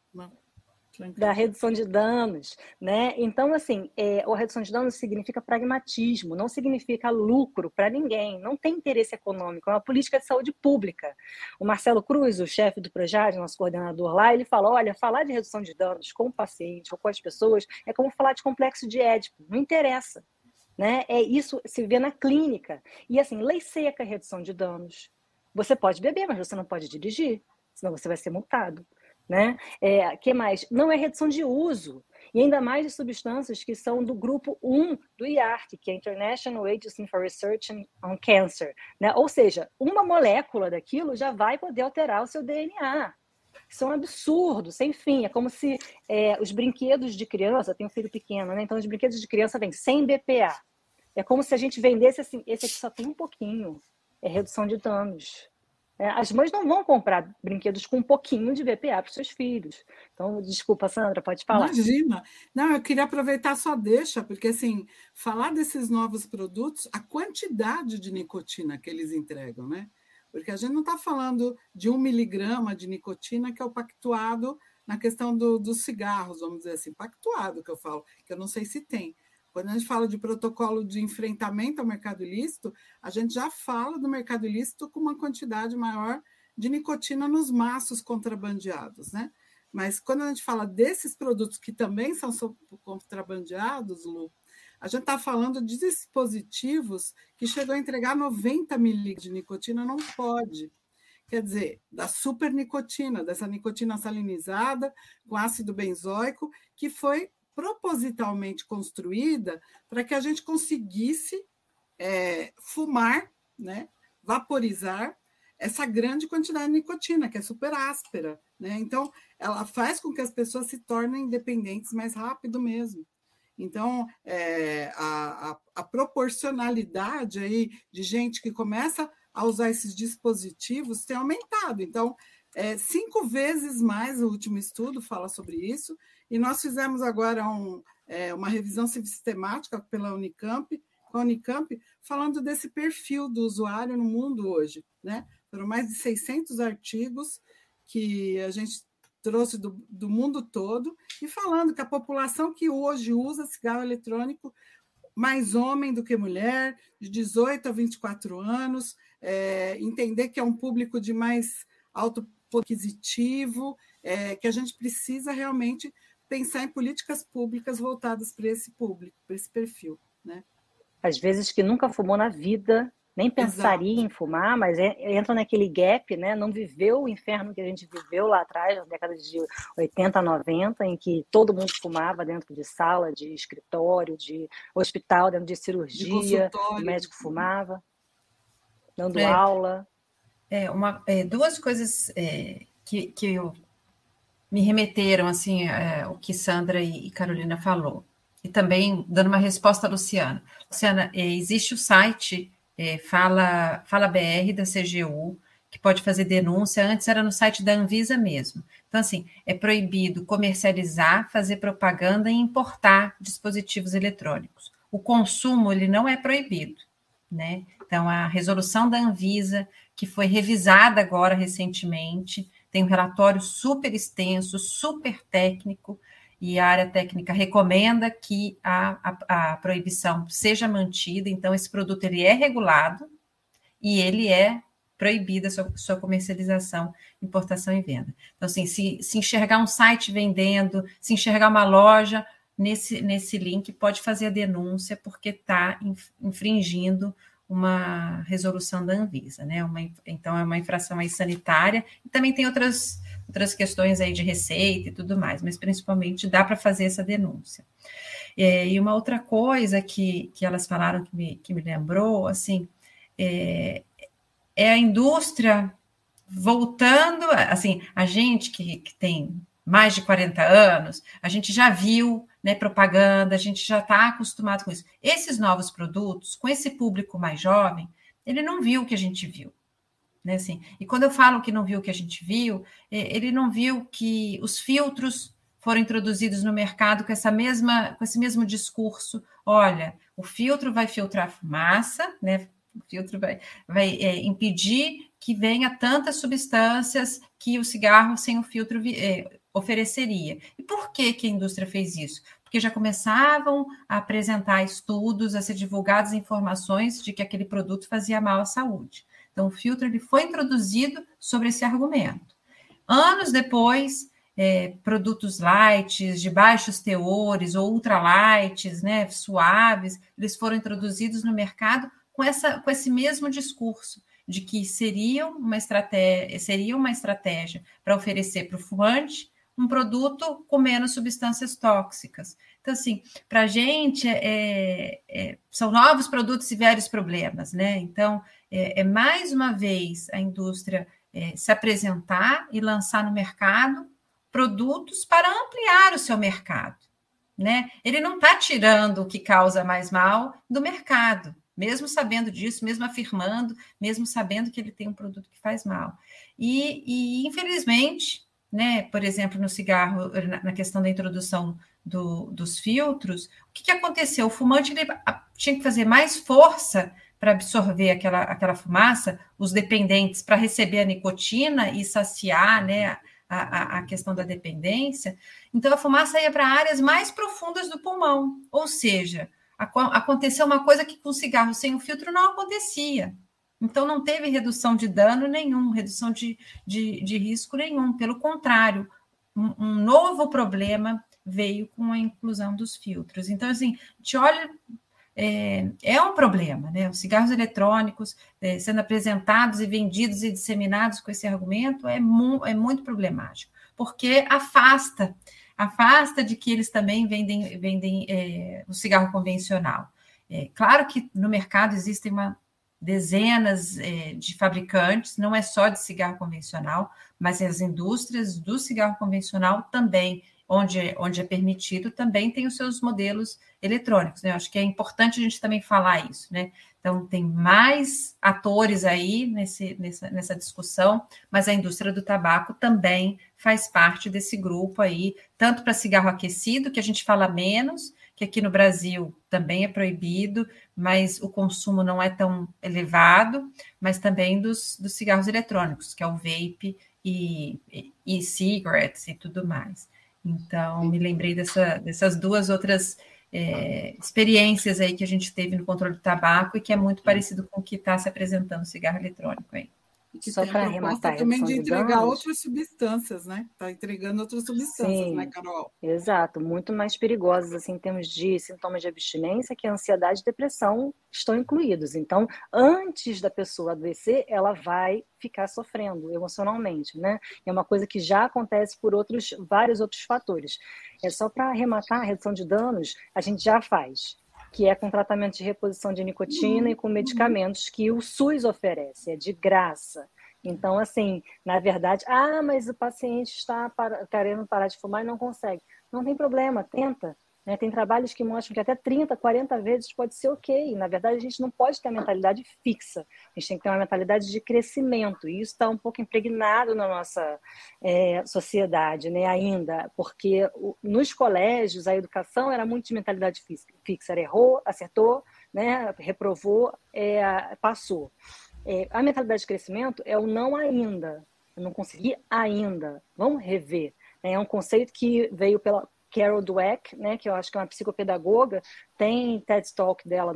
Da redução de danos, né? Então, assim, a redução de danos significa pragmatismo, não significa lucro para ninguém, não tem interesse econômico, é uma política de saúde pública. O Marcelo Cruz, o chefe do Projade, nosso coordenador lá, ele fala, olha, falar de redução de danos com o paciente ou com as pessoas é como falar de complexo de Édipo, não interessa, né? Isso se vê na clínica. E, assim, lei seca, redução de danos. Você pode beber, mas você não pode dirigir, senão você vai ser multado. Né? Que mais? Não é redução de uso, e ainda mais de substâncias que são do grupo 1 do IARC, que é International Agency for Research on Cancer, né? Ou seja, uma molécula daquilo já vai poder alterar o seu DNA. Isso é um absurdo, sem fim. É como se os brinquedos de criança, tem um filho pequeno, né? Então os brinquedos de criança vêm sem BPA. É como se a gente vendesse assim, esse aqui só tem um pouquinho, é redução de danos. As mães não vão comprar brinquedos com um pouquinho de BPA para os seus filhos. Então, desculpa, Sandra, pode falar. Imagina. Não, eu queria aproveitar só deixa, porque, assim, falar desses novos produtos, a quantidade de nicotina que eles entregam, né? Porque a gente não está falando de 1 miligrama de nicotina, que é o pactuado na questão dos cigarros, vamos dizer assim, pactuado que eu falo, que eu não sei se tem. Quando a gente fala de protocolo de enfrentamento ao mercado ilícito, a gente já fala do mercado ilícito com uma quantidade maior de nicotina nos maços contrabandeados, né? Mas quando a gente fala desses produtos que também são contrabandeados, Lu, a gente está falando de dispositivos que chegou a entregar 90 mililitros de nicotina, não pode. Quer dizer, da supernicotina, dessa nicotina salinizada com ácido benzoico, que foi propositalmente construída para que a gente conseguisse fumar né, vaporizar essa grande quantidade de nicotina, que é super áspera, né? Então, ela faz com que as pessoas se tornem dependentes mais rápido mesmo. Então, a proporcionalidade aí de gente que começa a usar esses dispositivos tem aumentado. Então, 5 vezes mais, o último estudo fala sobre isso, e nós fizemos agora uma revisão sistemática pela Unicamp, com a Unicamp, falando desse perfil do usuário no mundo hoje, né? Foram mais de 600 artigos que a gente trouxe do mundo todo, e falando que a população que hoje usa cigarro eletrônico, mais homem do que mulher, de 18 a 24 anos, entender que é um público de mais alto poder aquisitivo, que a gente precisa realmente pensar em políticas públicas voltadas para esse público, para esse perfil, né? Às vezes que nunca fumou na vida, nem pensaria em fumar, mas entra naquele gap, né? Não viveu o inferno que a gente viveu lá atrás, na década de 80, 90, em que todo mundo fumava dentro de sala, de escritório, de hospital, dentro de cirurgia, o médico fumava, dando aula. Duas coisas que me remeteram, assim, o que Sandra e Carolina falou. E também dando uma resposta a Luciana. Luciana, existe o site Fala BR da CGU, que pode fazer denúncia. Antes era no site da Anvisa mesmo. Então, assim, é proibido comercializar, fazer propaganda e importar dispositivos eletrônicos. O consumo, ele não é proibido, né? Então, a resolução da Anvisa, que foi revisada agora recentemente, tem um relatório super extenso, super técnico, e a área técnica recomenda que a proibição seja mantida. Então, esse produto ele é regulado e ele é proibida sua comercialização, importação e venda. Então, assim, se enxergar um site vendendo, se enxergar uma loja, nesse link pode fazer a denúncia, porque está infringindo uma resolução da Anvisa, né? Então, é uma infração aí sanitária, e também tem outras questões aí de receita e tudo mais, mas principalmente dá para fazer essa denúncia. E uma outra coisa que elas falaram que me lembrou, assim, é a indústria voltando, assim, a gente que tem mais de 40 anos, a gente já viu, né, propaganda, a gente já está acostumado com isso. Esses novos produtos, com esse público mais jovem, ele não viu o que a gente viu. Né, assim, e quando eu falo que não viu o que a gente viu, ele não viu que os filtros foram introduzidos no mercado com esse mesmo discurso. Olha, o filtro vai filtrar a fumaça, né? O filtro vai impedir que venha tantas substâncias que o cigarro sem o filtro ofereceria. E por que a indústria fez isso? Porque já começavam a apresentar estudos, a ser divulgadas informações de que aquele produto fazia mal à saúde. Então, o filtro ele foi introduzido sobre esse argumento. Anos depois, produtos light, de baixos teores, ou ultralights, né, suaves, eles foram introduzidos no mercado com esse mesmo discurso, de que seria uma estratégia para oferecer para o fumante um produto com menos substâncias tóxicas. Então, assim, para a gente, são novos produtos e velhos problemas, né? Então, mais uma vez a indústria se apresentar e lançar no mercado produtos para ampliar o seu mercado, né? Ele não está tirando o que causa mais mal do mercado, mesmo sabendo disso, mesmo afirmando, mesmo sabendo que ele tem um produto que faz mal. E infelizmente, né, por exemplo, no cigarro, na questão da introdução dos filtros, o que aconteceu? O fumante ele tinha que fazer mais força para absorver aquela fumaça, os dependentes, para receber a nicotina e saciar, né, a questão da dependência. Então, a fumaça ia para áreas mais profundas do pulmão, ou seja, aconteceu uma coisa que com o cigarro sem o filtro não acontecia. Então, não teve redução de dano nenhum, redução de risco nenhum. Pelo contrário, um novo problema veio com a inclusão dos filtros. Então, assim, a gente olha, é um problema, né? Os cigarros eletrônicos sendo apresentados e vendidos e disseminados com esse argumento é muito problemático, porque afasta de que eles também vendem o cigarro convencional. Claro que no mercado existem uma dezenas de fabricantes, não é só de cigarro convencional, mas as indústrias do cigarro convencional também, onde é permitido, também tem os seus modelos eletrônicos, né? Eu acho que é importante a gente também falar isso, né? Então, tem mais atores aí nessa discussão, mas a indústria do tabaco também faz parte desse grupo aí, tanto para cigarro aquecido, que a gente fala menos, que aqui no Brasil também é proibido, mas o consumo não é tão elevado, mas também dos cigarros eletrônicos, que é o vape e cigarettes e tudo mais. Então, me lembrei dessas duas outras experiências aí que a gente teve no controle do tabaco e que é muito parecido com o que está se apresentando o cigarro eletrônico aí. Que só para arrematar também de entregar outras substâncias, né? Está entregando outras substâncias, Sim, né, Carol? Exato, muito mais perigosas assim, em termos de sintomas de abstinência, que a ansiedade e depressão estão incluídos. Então, antes da pessoa adoecer, ela vai ficar sofrendo emocionalmente, né? É uma coisa que já acontece por vários outros fatores. É só para arrematar a redução de danos, a gente já faz, que é com tratamento de reposição de nicotina e com medicamentos que o SUS oferece, é de graça. Então, assim, na verdade, mas o paciente está querendo parar de fumar e não consegue. Não tem problema, tenta. Né? Tem trabalhos que mostram que até 30, 40 vezes pode ser ok. Na verdade, a gente não pode ter a mentalidade fixa. A gente tem que ter uma mentalidade de crescimento. E isso está um pouco impregnado na nossa sociedade, né? Ainda. Porque nos colégios, a educação era muito de mentalidade fixa. Era errou, acertou, né? Reprovou, passou. A mentalidade de crescimento é o não ainda. Eu não consegui ainda. Vamos rever. É um conceito que veio pela Carol Dweck, né, que eu acho que é uma psicopedagoga, tem TED Talk dela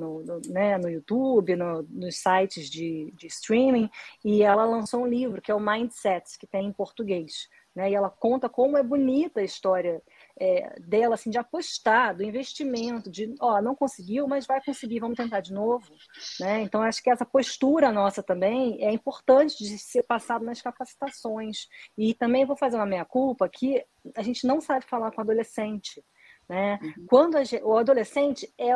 no YouTube, nos sites de streaming, e ela lançou um livro que é o Mindset, que tem em português. Né, e ela conta como é bonita a história dela, assim, de apostar, do investimento, de, não conseguiu, mas vai conseguir, vamos tentar de novo. Né? Então, acho que essa postura nossa também é importante de ser passado nas capacitações. E também vou fazer uma meia-culpa que a gente não sabe falar com o adolescente. Né? Quando o adolescente é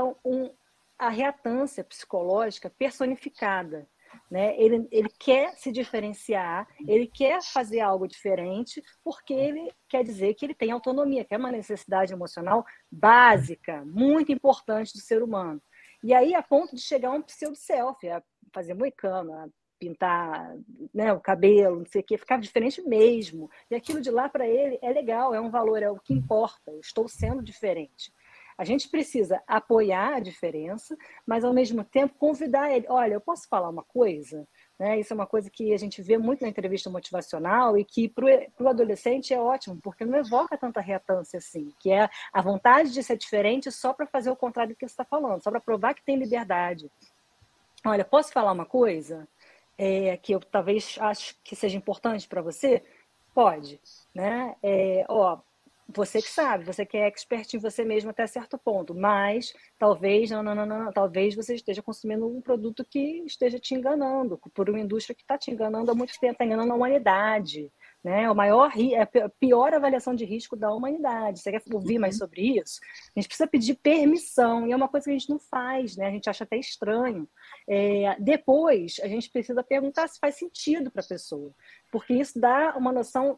a reatância psicológica personificada. Né? Ele quer se diferenciar, ele quer fazer algo diferente, porque ele quer dizer que ele tem autonomia, que é uma necessidade emocional básica, muito importante do ser humano. E aí, a ponto de chegar a um pseudo-selfie, a fazer moicano, a pintar, né, o cabelo, não sei o quê, ficar diferente mesmo. E aquilo de lá para ele é legal, é um valor, é o que importa, eu estou sendo diferente. A gente precisa apoiar a diferença, mas, ao mesmo tempo, convidar ele. Olha, eu posso falar uma coisa? Né? Isso é uma coisa que a gente vê muito na entrevista motivacional e que, para o adolescente, é ótimo, porque não evoca tanta reatância assim, que é a vontade de ser diferente só para fazer o contrário do que você está falando, só para provar que tem liberdade. Olha, posso falar uma coisa que eu talvez acho que seja importante para você? Pode. Né? Você que sabe, você que é expert em você mesmo até certo ponto, mas talvez, talvez você esteja consumindo um produto que esteja te enganando, por uma indústria que está te enganando há muito tempo, está enganando a humanidade. Né? A pior avaliação de risco da humanidade. Você quer ouvir mais sobre isso? A gente precisa pedir permissão, e é uma coisa que a gente não faz, né? A gente acha até estranho. Depois, a gente precisa perguntar se faz sentido para a pessoa, porque isso dá uma noção...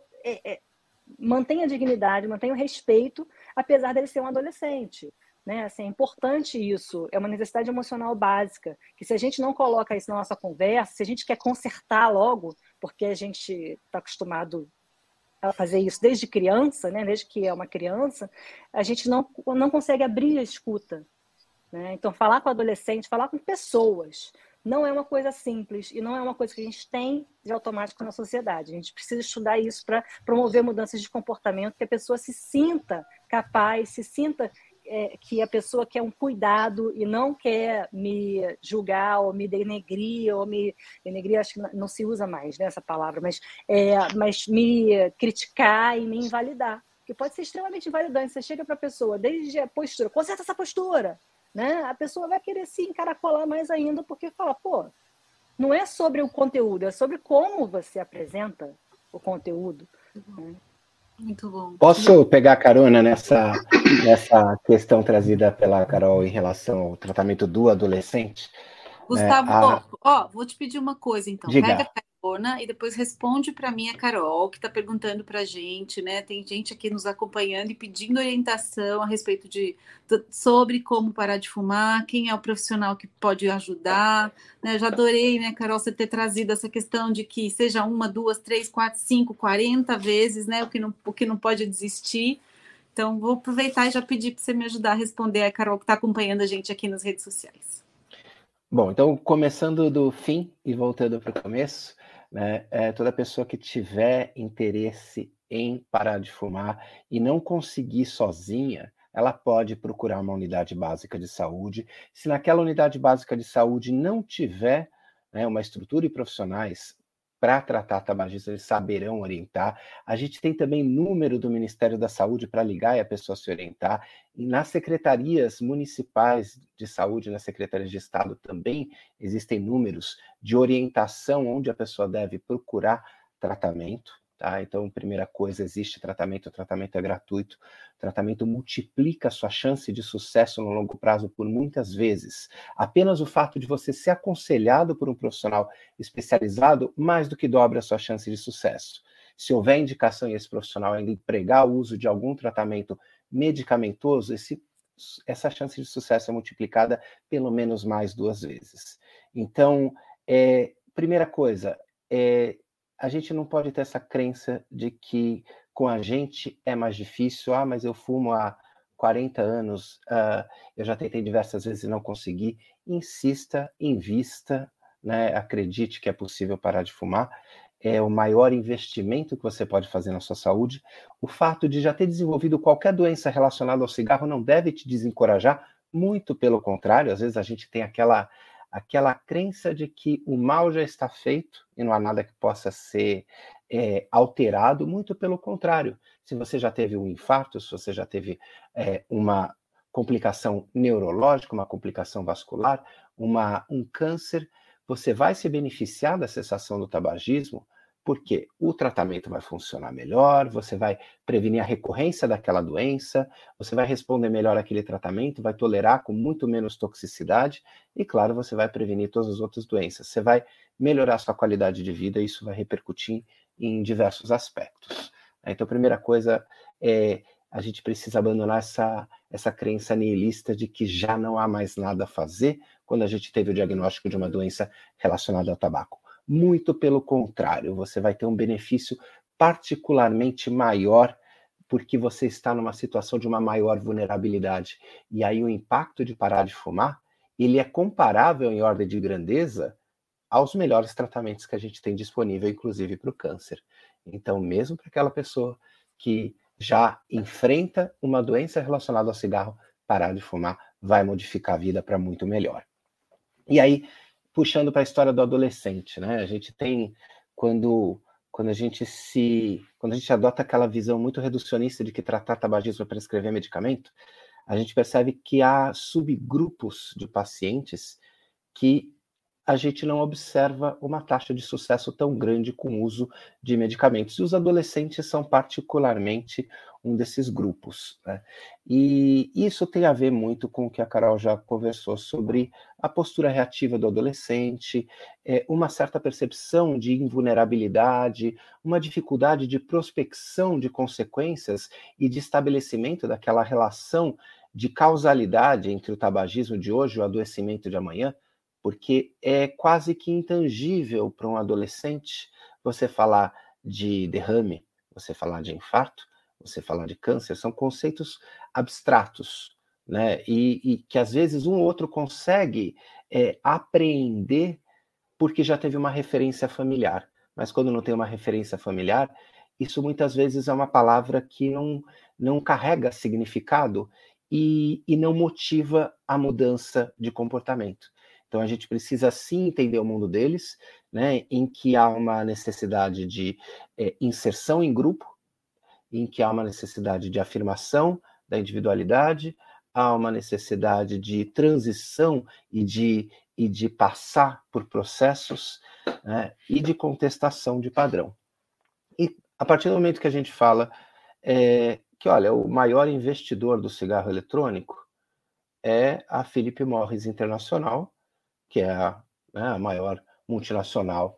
mantém a dignidade, mantém o respeito, apesar dele ser um adolescente. Né? Assim, é importante isso, é uma necessidade emocional básica, que se a gente não coloca isso na nossa conversa, se a gente quer consertar logo, porque a gente está acostumado a fazer isso desde criança, né? Desde que é uma criança, a gente não consegue abrir a escuta. Né? Então, falar com adolescente, falar com pessoas, não é uma coisa simples e não é uma coisa que a gente tem de automático na sociedade. A gente precisa estudar isso para promover mudanças de comportamento, que a pessoa se sinta capaz, se sinta que a pessoa quer um cuidado e não quer me julgar ou me denegrir, denegrir acho que não se usa mais, né, essa palavra, mas me criticar e me invalidar. Que pode ser extremamente invalidante. Você chega para a pessoa, desde a postura, conserta essa postura. Né? A pessoa vai querer se encaracolar mais ainda, porque fala, não é sobre o conteúdo, é sobre como você apresenta o conteúdo. Né? Muito bom. Posso pegar carona nessa questão trazida pela Carol em relação ao tratamento do adolescente? Gustavo, né? vou te pedir uma coisa, então. Diga. Pega a carona e depois responde para mim a Carol, que está perguntando para a gente, né? Tem gente aqui nos acompanhando e pedindo orientação a respeito sobre como parar de fumar, quem é o profissional que pode ajudar, né? Eu já adorei, né, Carol, você ter trazido essa questão de que seja 1, 2, 3, 4, 5, 40 vezes, né? O que não pode desistir. Então, vou aproveitar e já pedir para você me ajudar a responder a Carol, que está acompanhando a gente aqui nas redes sociais. Bom, então, começando do fim e voltando para o começo, né, toda pessoa que tiver interesse em parar de fumar e não conseguir sozinha, ela pode procurar uma unidade básica de saúde. Se naquela unidade básica de saúde não tiver, né, uma estrutura e profissionais para tratar tabagismo, eles saberão orientar. A gente tem também número do Ministério da Saúde para ligar e a pessoa se orientar. E nas secretarias municipais de saúde, nas secretarias de Estado também existem números de orientação onde a pessoa deve procurar tratamento. Tá? Então, primeira coisa, existe tratamento, o tratamento é gratuito, o tratamento multiplica a sua chance de sucesso no longo prazo por muitas vezes. Apenas o fato de você ser aconselhado por um profissional especializado, mais do que dobra a sua chance de sucesso. Se houver indicação e esse profissional ainda empregar o uso de algum tratamento medicamentoso, essa chance de sucesso é multiplicada pelo menos mais 2 vezes. Então, primeira coisa, a gente não pode ter essa crença de que com a gente é mais difícil. Mas eu fumo há 40 anos, eu já tentei diversas vezes e não consegui. Insista, invista, né? Acredite que é possível parar de fumar. É o maior investimento que você pode fazer na sua saúde. O fato de já ter desenvolvido qualquer doença relacionada ao cigarro não deve te desencorajar, muito pelo contrário. Às vezes a gente tem aquela crença de que o mal já está feito e não há nada que possa ser alterado, muito pelo contrário. Se você já teve um infarto, se você já teve uma complicação neurológica, uma complicação vascular, um câncer, você vai se beneficiar da cessação do tabagismo, porque o tratamento vai funcionar melhor, você vai prevenir a recorrência daquela doença, você vai responder melhor àquele tratamento, vai tolerar com muito menos toxicidade e, claro, você vai prevenir todas as outras doenças. Você vai melhorar sua qualidade de vida e isso vai repercutir em diversos aspectos. Então, a primeira coisa a gente precisa abandonar essa crença nihilista de que já não há mais nada a fazer quando a gente teve o diagnóstico de uma doença relacionada ao tabaco. Muito pelo contrário, você vai ter um benefício particularmente maior porque você está numa situação de uma maior vulnerabilidade. E aí o impacto de parar de fumar, ele é comparável em ordem de grandeza aos melhores tratamentos que a gente tem disponível, inclusive para o câncer. Então, mesmo para aquela pessoa que já enfrenta uma doença relacionada ao cigarro, parar de fumar vai modificar a vida para muito melhor. E aí, puxando para a história do adolescente, né? A gente tem, quando a gente adota aquela visão muito reducionista de que tratar tabagismo é prescrever medicamento, a gente percebe que há subgrupos de pacientes que a gente não observa uma taxa de sucesso tão grande com o uso de medicamentos. E os adolescentes são particularmente um desses grupos, né? E isso tem a ver muito com o que a Carol já conversou sobre a postura reativa do adolescente, uma certa percepção de invulnerabilidade, uma dificuldade de prospecção de consequências e de estabelecimento daquela relação de causalidade entre o tabagismo de hoje e o adoecimento de amanhã, porque é quase que intangível para um adolescente você falar de derrame, você falar de infarto, você falar de câncer, são conceitos abstratos, né? E que às vezes um ou outro consegue apreender porque já teve uma referência familiar. Mas quando não tem uma referência familiar, isso muitas vezes é uma palavra que não carrega significado e não motiva a mudança de comportamento. Então, a gente precisa, sim, entender o mundo deles, né, em que há uma necessidade de inserção em grupo, em que há uma necessidade de afirmação da individualidade, há uma necessidade de transição e de passar por processos, né, e de contestação de padrão. E, a partir do momento que a gente fala que, olha, o maior investidor do cigarro eletrônico é a Philip Morris International, que é a maior multinacional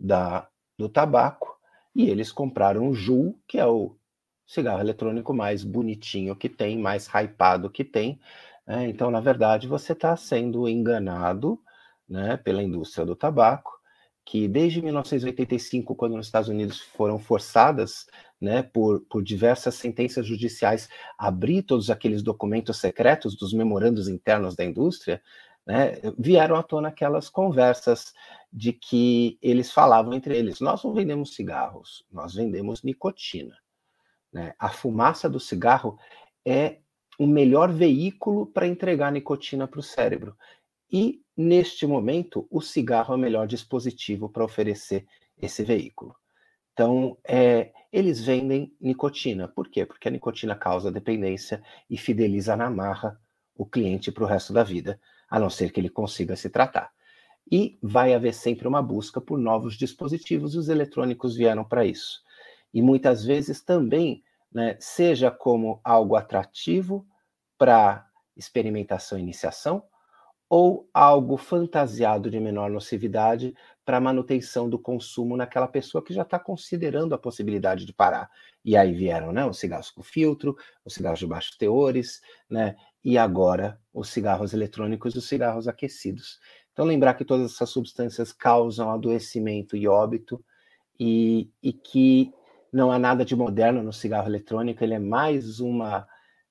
do tabaco, e eles compraram o Juul, que é o cigarro eletrônico mais bonitinho que tem, mais hypado que tem. Então, na verdade, você está sendo enganado, né, pela indústria do tabaco, que desde 1985, quando nos Estados Unidos foram forçadas, né, por diversas sentenças judiciais, a abrir todos aqueles documentos secretos dos memorandos internos da indústria, né, vieram à tona aquelas conversas de que eles falavam entre eles: nós não vendemos cigarros, nós vendemos nicotina. Né? A fumaça do cigarro é o melhor veículo para entregar nicotina para o cérebro. E, neste momento, o cigarro é o melhor dispositivo para oferecer esse veículo. Então, eles vendem nicotina. Por quê? Porque a nicotina causa dependência e fideliza na marra o cliente para o resto da vida, a não ser que ele consiga se tratar. E vai haver sempre uma busca por novos dispositivos, e os eletrônicos vieram para isso. E muitas vezes também, né, seja como algo atrativo para experimentação e iniciação, ou algo fantasiado de menor nocividade para manutenção do consumo naquela pessoa que já está considerando a possibilidade de parar. E aí vieram, né, os cigarros com filtro, os cigarros de baixos teores, né, e agora os cigarros eletrônicos e os cigarros aquecidos. Então, lembrar que todas essas substâncias causam adoecimento e óbito, e que não há nada de moderno no cigarro eletrônico, ele é mais uma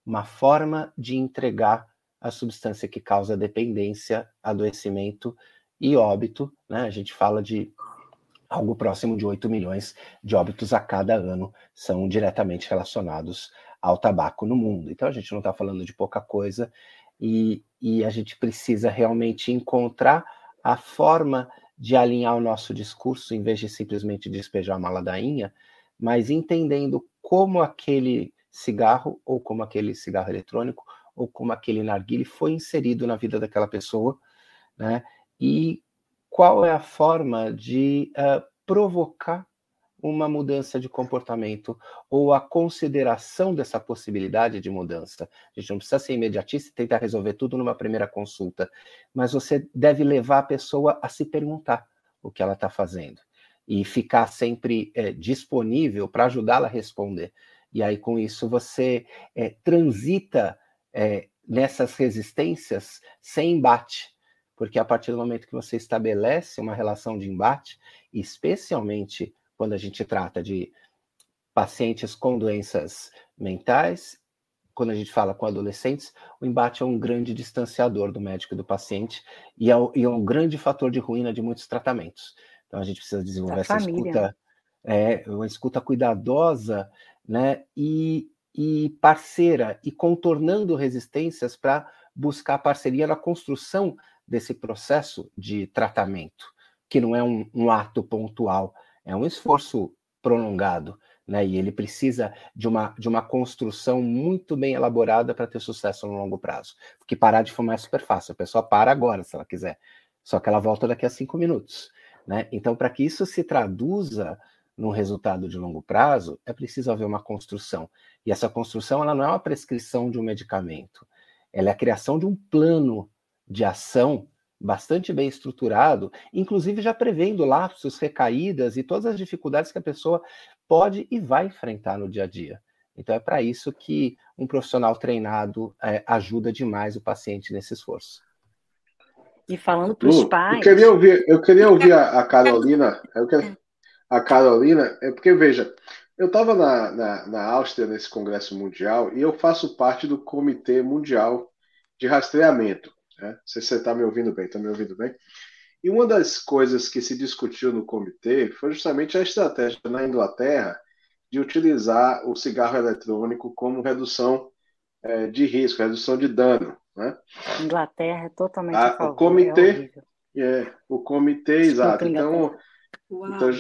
forma de entregar a substância que causa dependência, adoecimento e óbito, né? A gente fala de algo próximo de 8 milhões de óbitos a cada ano são diretamente relacionados ao tabaco no mundo. Então a gente não está falando de pouca coisa, e a gente precisa realmente encontrar a forma de alinhar o nosso discurso, em vez de simplesmente despejar uma ladainha, mas entendendo como aquele cigarro, ou como aquele cigarro eletrônico, ou como aquele narguilé foi inserido na vida daquela pessoa, né? E qual é a forma de provocar uma mudança de comportamento, ou a consideração dessa possibilidade de mudança. A gente não precisa ser imediatista e tentar resolver tudo numa primeira consulta, mas você deve levar a pessoa a se perguntar o que ela está fazendo, e ficar sempre disponível para ajudá-la a responder. E aí, com isso, você transita nessas resistências sem embate, porque a partir do momento que você estabelece uma relação de embate, especialmente quando a gente trata de pacientes com doenças mentais, quando a gente fala com adolescentes, o embate é um grande distanciador do médico e do paciente, e é um grande fator de ruína de muitos tratamentos. Então a gente precisa desenvolver essa escuta, uma escuta cuidadosa, né, e parceira, e contornando resistências para buscar parceria na construção desse processo de tratamento, que não é um ato pontual, é um esforço prolongado, né, e ele precisa de uma construção muito bem elaborada para ter sucesso no longo prazo. Porque parar de fumar é super fácil, a pessoa para agora, se ela quiser, só que ela volta daqui a 5 minutos. Né? Então, para que isso se traduza num resultado de longo prazo, é preciso haver uma construção. E essa construção, ela não é uma prescrição de um medicamento, ela é a criação de um plano de ação bastante bem estruturado, inclusive já prevendo lapsos, recaídas e todas as dificuldades que a pessoa pode e vai enfrentar no dia a dia. Então é para isso que um profissional treinado ajuda demais o paciente nesse esforço. E falando para os pais... Eu queria ouvir a Carolina. A Carolina, porque, veja, eu estava na Áustria, nesse Congresso Mundial, e eu faço parte do Comitê Mundial de Rastreamento. Né? Não sei se você está me ouvindo bem. Está me ouvindo bem? E uma das coisas que se discutiu no comitê foi justamente a estratégia na Inglaterra de utilizar o cigarro eletrônico como redução de risco, redução de dano. Né? Inglaterra é totalmente a favor. O comitê, exato. Então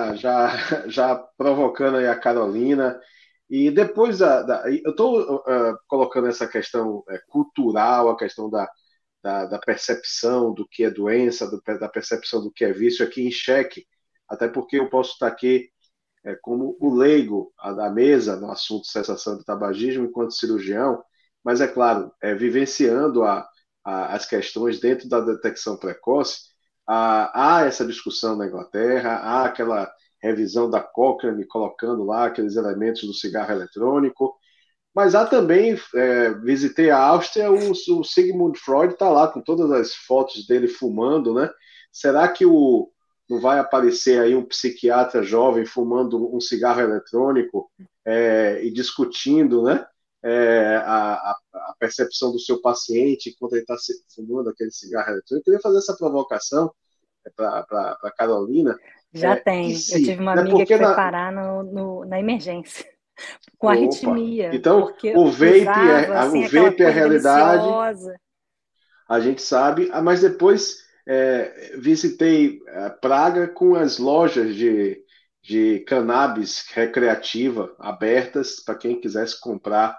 já provocando aí a Carolina. E depois eu estou colocando essa questão cultural, a questão da percepção do que é doença, da percepção do que é vício aqui em xeque, até porque eu posso estar aqui como o leigo da mesa no assunto cessação do tabagismo enquanto cirurgião, mas é claro, vivenciando as questões dentro da detecção precoce, há essa discussão na Inglaterra, há aquela revisão da Cochrane colocando lá aqueles elementos do cigarro eletrônico, mas há também, visitei a Áustria, o Sigmund Freud está lá com todas as fotos dele fumando, né? Será que não vai aparecer aí um psiquiatra jovem fumando um cigarro eletrônico e discutindo, né? A percepção do seu paciente enquanto ele está fumando aquele cigarro eletrônico? Eu queria fazer essa provocação para a Carolina. Já tem. Se, eu tive uma amiga que foi parar na emergência, com arritmia. Então, o vape, assim, o vape é a realidade. Deliciosa. A gente sabe, mas depois visitei Praga com as lojas de cannabis recreativa abertas para quem quisesse comprar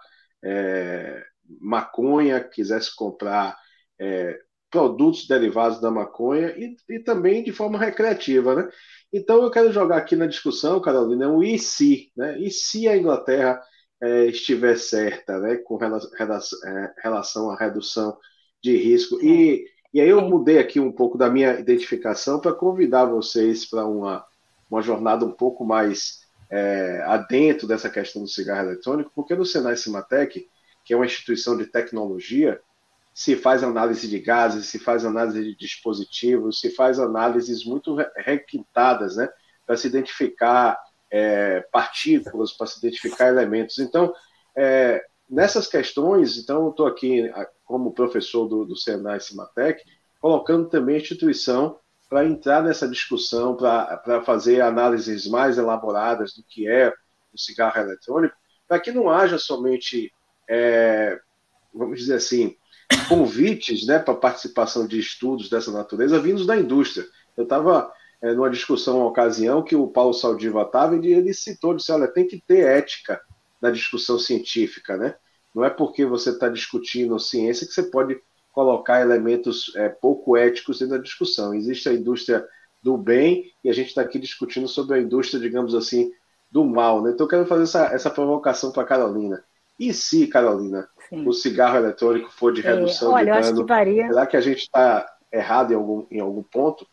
maconha, quisesse comprar produtos derivados da maconha e também de forma recreativa, né? Então eu quero jogar aqui na discussão, Carolina, o e se, né? E se a Inglaterra estiver certa, né, com relação à redução de risco? E aí eu mudei aqui um pouco da minha identificação para convidar vocês para uma jornada um pouco mais adentro dessa questão do cigarro eletrônico, porque no Senai Cimatec, que é uma instituição de tecnologia, se faz análise de gases, se faz análise de dispositivos, se faz análises muito requintadas, né, para se identificar partículas, para se identificar elementos. Então, nessas questões, então eu estou aqui como professor do Senai Cimatec, colocando também a instituição para entrar nessa discussão, para fazer análises mais elaboradas do que é o cigarro eletrônico, para que não haja somente, vamos dizer assim, convites, né, para participação de estudos dessa natureza vindos da indústria. Eu estava numa discussão, uma ocasião, que o Paulo Saldiva estava, e ele citou, disse, olha, tem que ter ética na discussão científica, né? Não é porque você está discutindo ciência que você pode colocar elementos pouco éticos dentro da discussão. Existe a indústria do bem e a gente está aqui discutindo sobre a indústria, digamos assim, do mal, né? Então eu quero fazer essa provocação para a Carolina. E se, Carolina, Sim. o cigarro eletrônico for de redução de dano, acho que varia. Será que a gente está errado em algum ponto?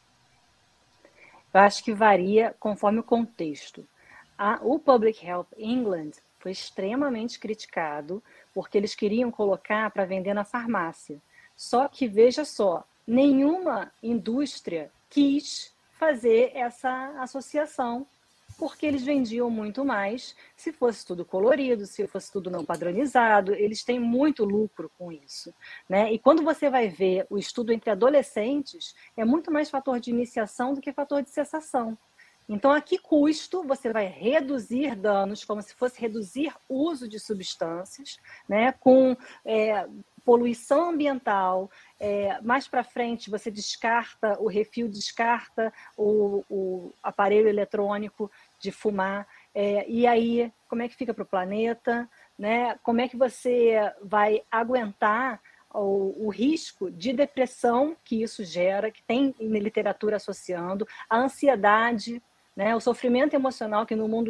Eu acho que varia conforme o contexto. O Public Health England foi extremamente criticado porque eles queriam colocar para vender na farmácia. Só que, veja só, nenhuma indústria quis fazer essa associação, porque eles vendiam muito mais se fosse tudo colorido, se fosse tudo não padronizado. Eles têm muito lucro com isso, né? E quando você vai ver o estudo entre adolescentes, é muito mais fator de iniciação do que fator de cessação. Então, a que custo você vai reduzir danos, como se fosse reduzir o uso de substâncias, né? Com poluição ambiental, mais para frente você descarta, o refil descarta o aparelho eletrônico de fumar, e aí como é que fica para o planeta, né? Como é que você vai aguentar o risco de depressão que isso gera, que tem na literatura associando, a ansiedade, né? O sofrimento emocional, que no mundo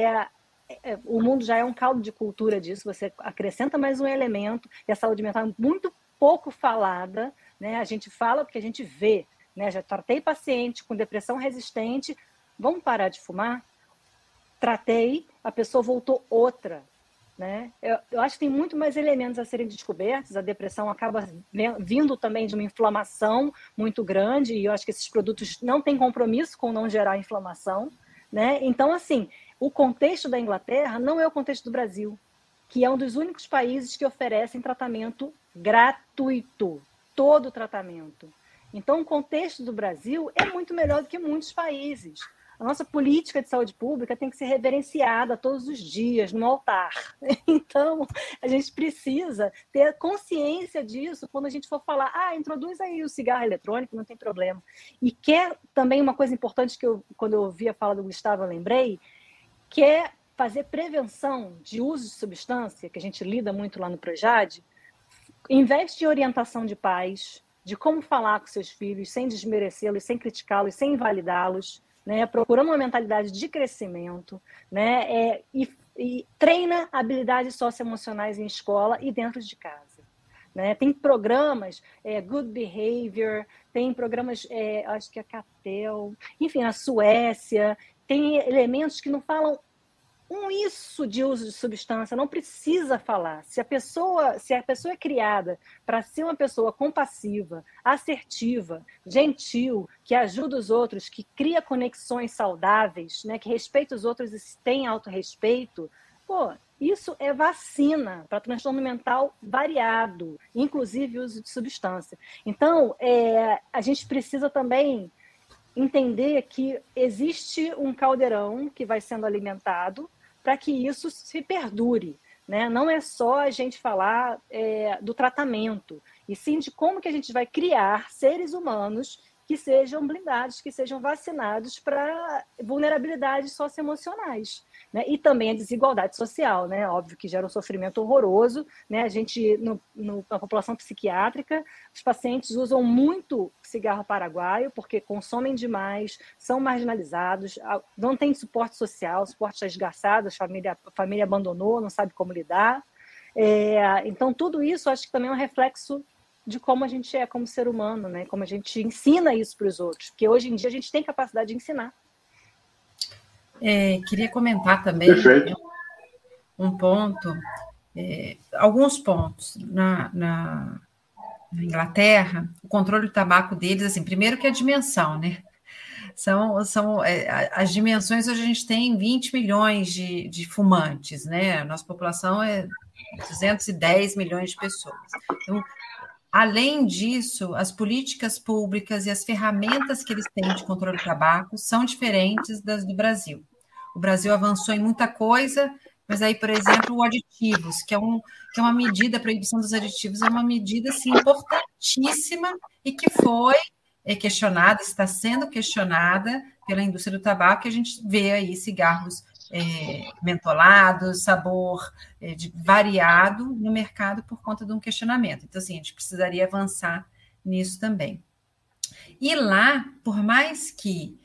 o mundo já é um caldo de cultura disso, você acrescenta mais um elemento, e a saúde mental é muito pouco falada, né? A gente fala porque a gente vê, né? Já tratei paciente com depressão resistente, vamos parar de fumar? Tratei, a pessoa voltou outra, né? Eu acho que tem muito mais elementos a serem descobertos. A depressão acaba vindo também de uma inflamação muito grande, e eu acho que esses produtos não têm compromisso com não gerar inflamação, né? Então, assim, o contexto da Inglaterra não é o contexto do Brasil, que é um dos únicos países que oferecem tratamento gratuito, todo o tratamento. Então, o contexto do Brasil é muito melhor do que muitos países. A nossa política de saúde pública tem que ser reverenciada todos os dias no altar. Então, a gente precisa ter consciência disso quando a gente for falar, introduz aí o cigarro eletrônico, não tem problema. E quer também uma coisa importante que quando eu ouvi a fala do Gustavo, eu lembrei, que é fazer prevenção de uso de substância, que a gente lida muito lá no Projade, investe em orientação de pais, de como falar com seus filhos, sem desmerecê-los, sem criticá-los, sem invalidá-los, né? Procurando uma mentalidade de crescimento, né? E treina habilidades socioemocionais em escola e dentro de casa. né? Tem programas, Good Behavior, tem programas, acho que a Catel, enfim, a Suécia, tem elementos que não falam isso de uso de substância, não precisa falar. Se a pessoa é criada para ser uma pessoa compassiva, assertiva, gentil, que ajuda os outros, que cria conexões saudáveis, né, que respeita os outros e tem autorrespeito, isso é vacina para transtorno mental variado, inclusive uso de substância. Então, a gente precisa também entender que existe um caldeirão que vai sendo alimentado para que isso se perdure, né? Não é só a gente falar do tratamento, e sim de como que a gente vai criar seres humanos que sejam blindados, que sejam vacinados para vulnerabilidades socioemocionais, né? E também a desigualdade social, né? Óbvio que gera um sofrimento horroroso, né? A gente, na população psiquiátrica, os pacientes usam muito cigarro paraguaio, porque consomem demais, são marginalizados, não tem suporte social, suporte está esgarçado, a família abandonou, não sabe como lidar. Então, tudo isso acho que também é um reflexo de como a gente é como ser humano, né? Como a gente ensina isso para os outros, porque hoje em dia a gente tem capacidade de ensinar. Queria comentar também um ponto, alguns pontos. Na Inglaterra, o controle do tabaco deles, assim, primeiro que a dimensão, né? As dimensões, hoje a gente tem 20 milhões de fumantes, né? A nossa população é 210 milhões de pessoas. Então, além disso, as políticas públicas e as ferramentas que eles têm de controle do tabaco são diferentes das do Brasil. O Brasil avançou em muita coisa, mas aí, por exemplo, o aditivos, que é uma medida, a proibição dos aditivos é uma medida assim, importantíssima e que foi questionada, está sendo questionada pela indústria do tabaco, e a gente vê aí cigarros mentolados, sabor variado no mercado por conta de um questionamento. Então, assim, a gente precisaria avançar nisso também. E lá, por mais que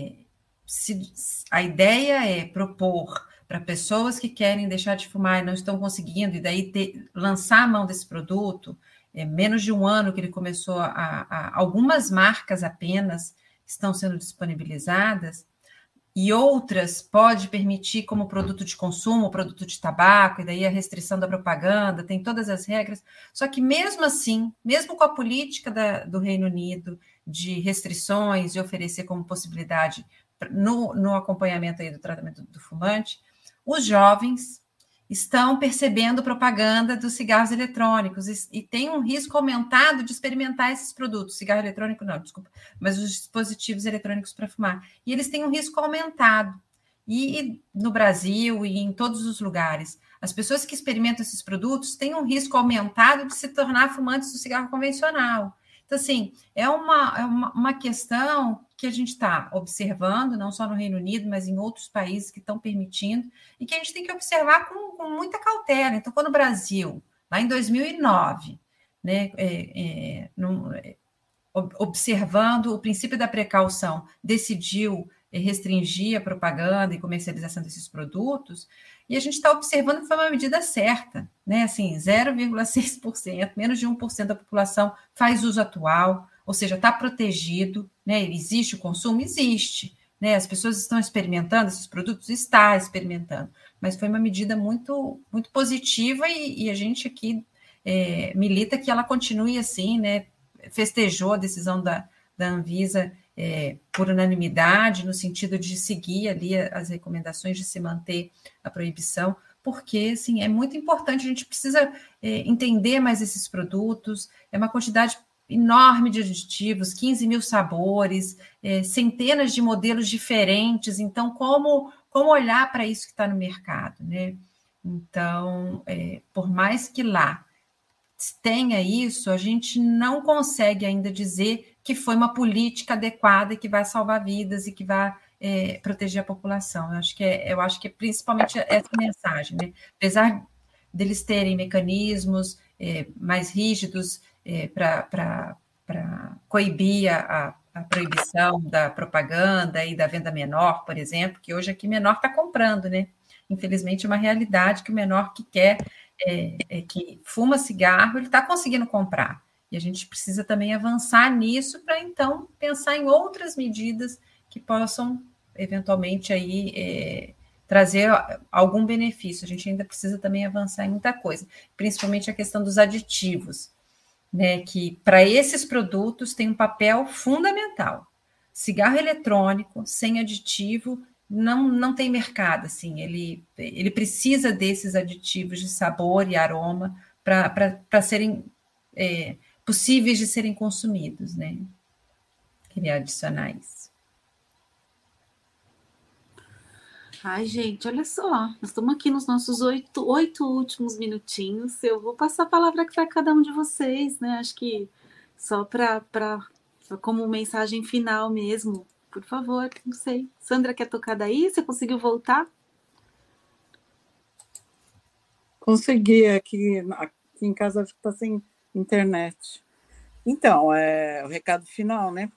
a ideia é propor para pessoas que querem deixar de fumar e não estão conseguindo, e daí lançar a mão desse produto, menos de um ano que ele começou, algumas marcas apenas estão sendo disponibilizadas, e outras pode permitir como produto de consumo, produto de tabaco, e daí a restrição da propaganda, tem todas as regras. Só que mesmo assim, mesmo com a política do Reino Unido de restrições e oferecer como possibilidade no acompanhamento aí do tratamento do fumante, os jovens estão percebendo propaganda dos cigarros eletrônicos e tem um risco aumentado de experimentar esses produtos. Cigarro eletrônico não, desculpa, mas os dispositivos eletrônicos para fumar. E eles têm um risco aumentado. E no Brasil e em todos os lugares, as pessoas que experimentam esses produtos têm um risco aumentado de se tornar fumantes do cigarro convencional. Então, assim, é uma questão que a gente está observando, não só no Reino Unido, mas em outros países que estão permitindo, e que a gente tem que observar com muita cautela. Então, quando o Brasil, lá em 2009, né, observando o princípio da precaução, decidiu restringir a propaganda e comercialização desses produtos, e a gente está observando que foi uma medida certa, né? Assim, 0,6%, menos de 1% da população faz uso atual, ou seja, está protegido, né? Existe o consumo? Existe, né? As pessoas estão experimentando esses produtos? Está experimentando, mas foi uma medida muito, muito positiva e a gente aqui milita que ela continue assim, né? Festejou a decisão da Anvisa por unanimidade, no sentido de seguir ali as recomendações de se manter a proibição, porque assim, é muito importante, a gente precisa entender mais esses produtos, é uma quantidade enorme de aditivos, 15 mil sabores, centenas de modelos diferentes, então como olhar para isso que está no mercado, né? Então, por mais que lá tenha isso, a gente não consegue ainda dizer que foi uma política adequada e que vai salvar vidas e que vai proteger a população. Eu acho que é principalmente essa mensagem, né? Apesar deles terem mecanismos mais rígidos para coibir a proibição da propaganda e da venda menor, por exemplo, que hoje aqui menor está comprando, né? Infelizmente é uma realidade que o menor que quer que fuma cigarro, ele está conseguindo comprar. E a gente precisa também avançar nisso para, então, pensar em outras medidas que possam, eventualmente, aí, trazer algum benefício. A gente ainda precisa também avançar em muita coisa, principalmente a questão dos aditivos, né, que para esses produtos tem um papel fundamental. Cigarro eletrônico, sem aditivo, não tem mercado, assim, ele precisa desses aditivos de sabor e aroma para serem possíveis de serem consumidos, né? Queria adicionar isso. Ai, gente, olha só, nós estamos aqui nos nossos oito últimos minutinhos. Eu vou passar a palavra para cada um de vocês, né? Acho que só para como mensagem final mesmo. Por favor, não sei. Sandra, quer tocar daí? Você conseguiu voltar? Consegui, aqui em casa acho que está sem internet. Então, o recado final, né?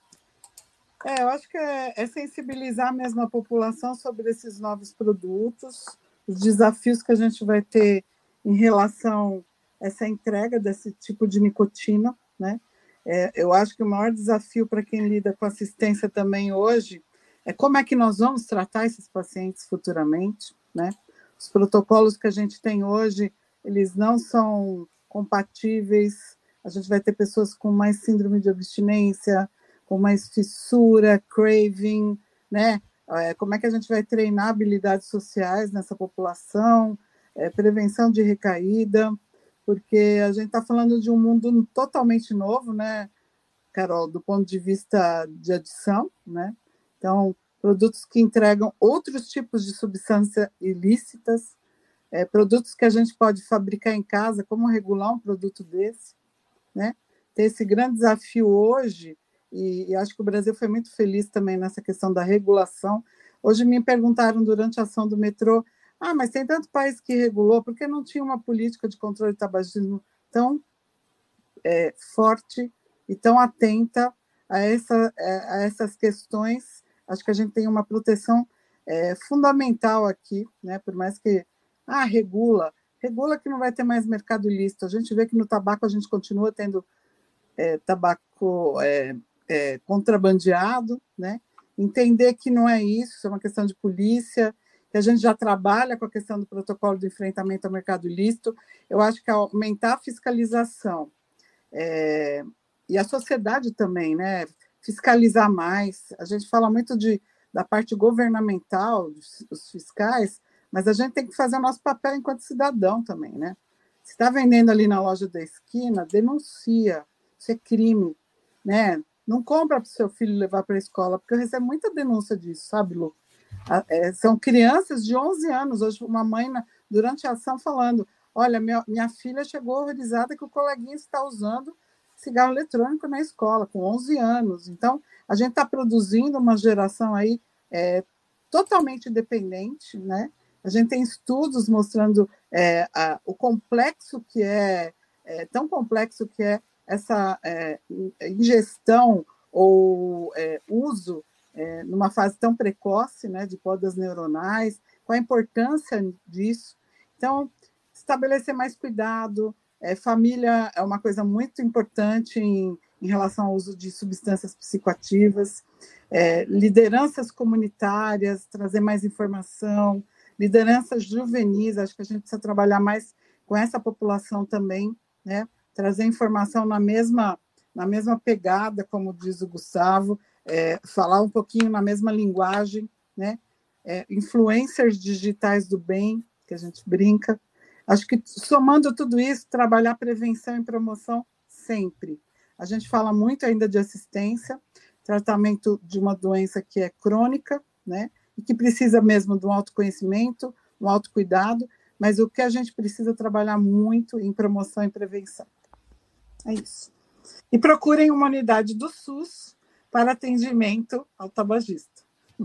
Eu acho que é sensibilizar mesmo a população sobre esses novos produtos, os desafios que a gente vai ter em relação a essa entrega desse tipo de nicotina, né? Eu acho que o maior desafio para quem lida com assistência também hoje é como é que nós vamos tratar esses pacientes futuramente, né? Os protocolos que a gente tem hoje, eles não são compatíveis, a gente vai ter pessoas com mais síndrome de abstinência, com mais fissura, craving, né? Como é que a gente vai treinar habilidades sociais nessa população, prevenção de recaída, porque a gente está falando de um mundo totalmente novo, né, Carol, do ponto de vista de adição, né? Então, produtos que entregam outros tipos de substâncias ilícitas, produtos que a gente pode fabricar em casa, como regular um produto desse, né? Tem esse grande desafio hoje, e acho que o Brasil foi muito feliz também nessa questão da regulação. Hoje me perguntaram durante a ação do metrô, mas tem tanto país que regulou, por que não tinha uma política de controle de tabagismo tão forte e tão atenta a essas questões? Acho que a gente tem uma proteção fundamental aqui, né? Por mais que regula que não vai ter mais mercado ilícito. A gente vê que no tabaco a gente continua tendo tabaco contrabandeado, né? Entender que não é isso é uma questão de polícia, que a gente já trabalha com a questão do protocolo de enfrentamento ao mercado ilícito. Eu acho que aumentar a fiscalização e a sociedade também, né? Fiscalizar mais. A gente fala muito da parte governamental, dos fiscais, mas a gente tem que fazer o nosso papel enquanto cidadão também, né? Se está vendendo ali na loja da esquina, denuncia. Isso é crime, né? Não compra para o seu filho levar para a escola, porque eu recebo muita denúncia disso, sabe, Lu? São crianças de 11 anos. Hoje, uma mãe, durante a ação, falando, olha, minha filha chegou horrorizada que o coleguinha está usando cigarro eletrônico na escola, com 11 anos. Então, a gente está produzindo uma geração aí totalmente dependente, né? A gente tem estudos mostrando o complexo que tão complexo que é essa ingestão ou uso numa fase tão precoce, né, de podas neuronais, com a importância disso. Então, estabelecer mais cuidado, família é uma coisa muito importante em relação ao uso de substâncias psicoativas, lideranças comunitárias, trazer mais informação, lideranças juvenis, acho que a gente precisa trabalhar mais com essa população também, né? Trazer informação na mesma pegada, como diz o Gustavo, falar um pouquinho na mesma linguagem, né? Influencers digitais do bem, que a gente brinca. Acho que, somando tudo isso, trabalhar prevenção e promoção sempre. A gente fala muito ainda de assistência, tratamento de uma doença que é crônica, né? E que precisa mesmo de um autoconhecimento, um autocuidado, mas o que a gente precisa trabalhar muito em promoção e prevenção. É isso. E procurem uma unidade do SUS para atendimento ao tabagista.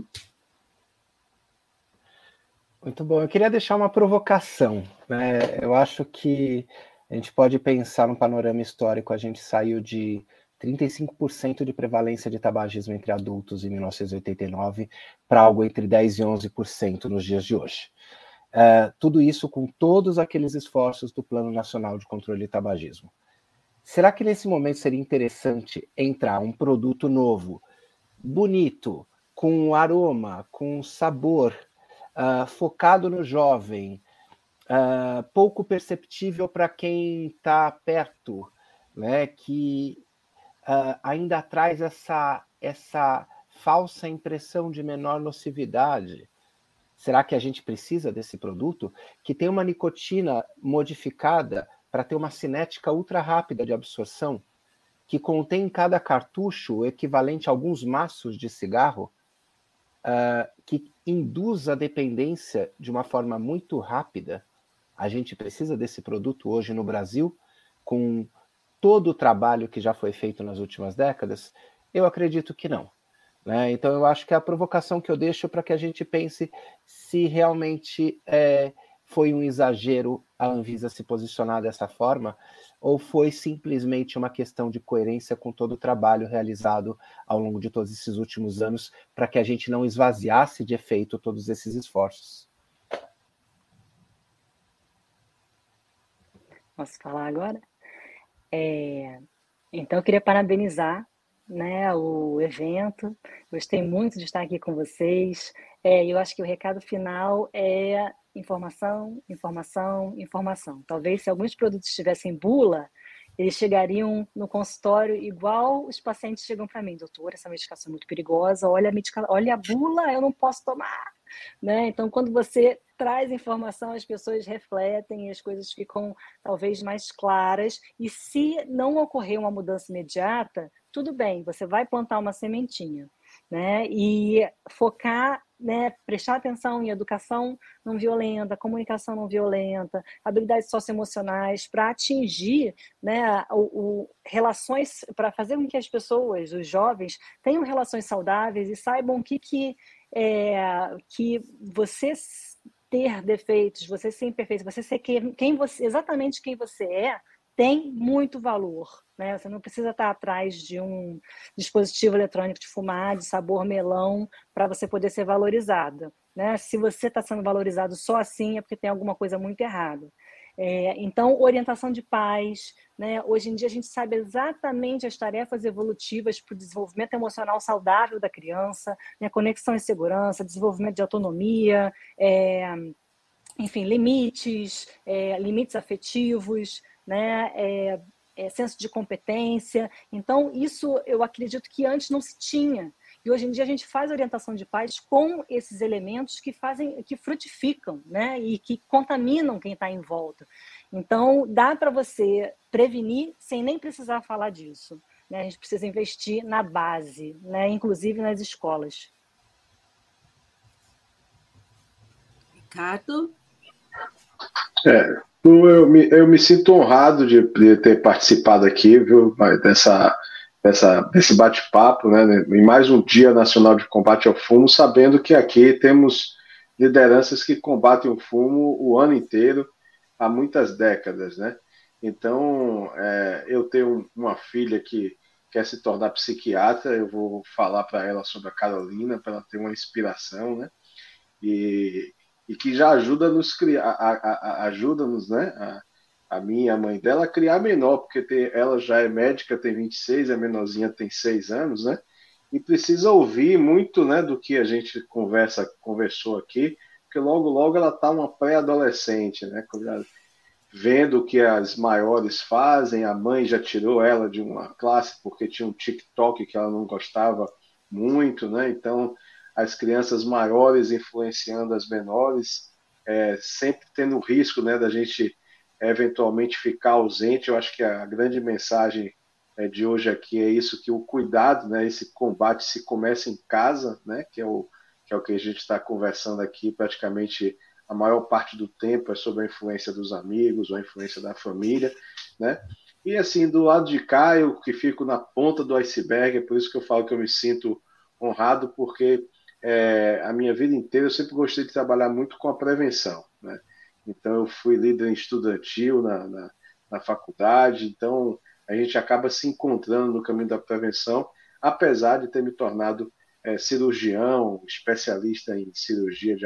Muito bom. Eu queria deixar uma provocação, né? Eu acho que a gente pode pensar no panorama histórico, a gente saiu de 35% de prevalência de tabagismo entre adultos em 1989 para algo entre 10% e 11% nos dias de hoje. Tudo isso com todos aqueles esforços do Plano Nacional de Controle de Tabagismo. Será que nesse momento seria interessante entrar um produto novo, bonito, com aroma, com sabor, focado no jovem, pouco perceptível para quem está perto, né, que ainda traz essa falsa impressão de menor nocividade? Será que a gente precisa desse produto que tem uma nicotina modificada para ter uma cinética ultra rápida de absorção, que contém em cada cartucho o equivalente a alguns maços de cigarro, que induz a dependência de uma forma muito rápida? A gente precisa desse produto hoje no Brasil, com todo o trabalho que já foi feito nas últimas décadas? Eu acredito que não. Né? Então, eu acho que é a provocação que eu deixo para que a gente pense se realmente foi um exagero a Anvisa se posicionar dessa forma, ou foi simplesmente uma questão de coerência com todo o trabalho realizado ao longo de todos esses últimos anos, para que a gente não esvaziasse de efeito todos esses esforços. Posso falar agora? Então, eu queria parabenizar, né, o evento. Gostei muito de estar aqui com vocês. Eu acho que o recado final é informação, informação, informação. Talvez se alguns produtos tivessem bula, eles chegariam no consultório igual os pacientes chegam para mim: doutor, essa medicação é muito perigosa, olha a bula, eu não posso tomar. Né? Então, quando você traz informação, as pessoas refletem e as coisas ficam talvez mais claras. E se não ocorrer uma mudança imediata, tudo bem, você vai plantar uma sementinha, né? E focar, né, prestar atenção em educação não violenta, comunicação não violenta, habilidades socioemocionais, para atingir, né, relações, para fazer com que as pessoas, os jovens, tenham relações saudáveis e saibam que você ter defeitos, você ser imperfeito, você ser exatamente quem você é, tem muito valor. Né? Você não precisa estar atrás de um dispositivo eletrônico de fumar, de sabor melão, para você poder ser valorizada. Né? Se você está sendo valorizado só assim, é porque tem alguma coisa muito errada. Então, orientação de pais, né? Hoje em dia a gente sabe exatamente as tarefas evolutivas para o desenvolvimento emocional saudável da criança, né? Conexão e segurança, desenvolvimento de autonomia, enfim, limites afetivos, né? Senso de competência. Então, isso eu acredito que antes não se tinha. E hoje em dia a gente faz orientação de pais com esses elementos que frutificam, né? E que contaminam quem está em volta. Então, dá para você prevenir sem nem precisar falar disso. Né? A gente precisa investir na base, né? Inclusive nas escolas. Ricardo? Eu me sinto honrado de ter participado aqui, viu, desse bate-papo, né, em mais um Dia Nacional de Combate ao Fumo, sabendo que aqui temos lideranças que combatem o fumo o ano inteiro, há muitas décadas, né? Então, eu tenho uma filha que quer se tornar psiquiatra, eu vou falar para ela sobre a Carolina, para ela ter uma inspiração, né? E que já ajuda-nos, né? A mim e a mãe dela a criar menor, porque ela já é médica, tem 26, a menorzinha tem 6 anos, né? E precisa ouvir muito, né, do que a gente conversou aqui, porque logo ela está uma pré-adolescente, né? Vendo o que as maiores fazem, a mãe já tirou ela de uma classe porque tinha um TikTok que ela não gostava muito, né? Então, as crianças maiores influenciando as menores, sempre tendo o risco, né, da gente eventualmente ficar ausente. Eu acho que a grande mensagem de hoje aqui é isso, que o cuidado, né, esse combate se começa em casa, né, que é o que a gente está conversando aqui. Praticamente a maior parte do tempo é sobre a influência dos amigos ou a influência da família, né? E assim, do lado de cá, eu que fico na ponta do iceberg, é por isso que eu falo que eu me sinto honrado, porque a minha vida inteira eu sempre gostei de trabalhar muito com a prevenção, né? Então eu fui líder estudantil na faculdade, então a gente acaba se encontrando no caminho da prevenção, apesar de ter me tornado cirurgião, especialista em cirurgia de alta complexidade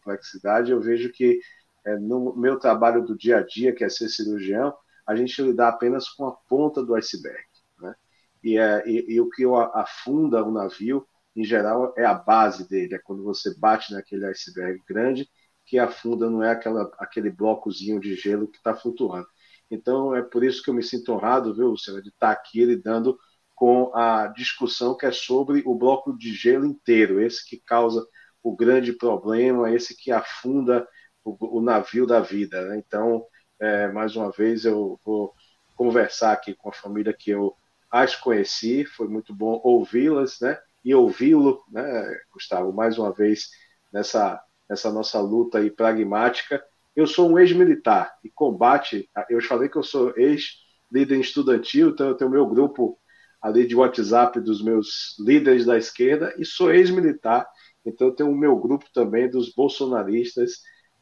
complexidade, eu vejo que no meu trabalho do dia a dia, que é ser cirurgião, a gente lidar apenas com a ponta do iceberg, né? E o que afunda o navio, em geral, é a base dele, é quando você bate naquele iceberg grande, que afunda, não é aquele blocozinho de gelo que está flutuando. Então, é por isso que eu me sinto honrado, viu, Luciana, de estar aqui lidando com a discussão que é sobre o bloco de gelo inteiro, esse que causa o grande problema, esse que afunda o navio da vida, né? Então, mais uma vez, eu vou conversar aqui com a família que eu as conheci, foi muito bom ouvi-las, né? E ouvi-lo, né, Gustavo, mais uma vez, nessa nossa luta aí pragmática. Eu sou um ex-militar e combate, eu falei que eu sou ex-líder estudantil, então eu tenho o meu grupo ali de WhatsApp dos meus líderes da esquerda e sou ex-militar, então eu tenho o meu grupo também dos bolsonaristas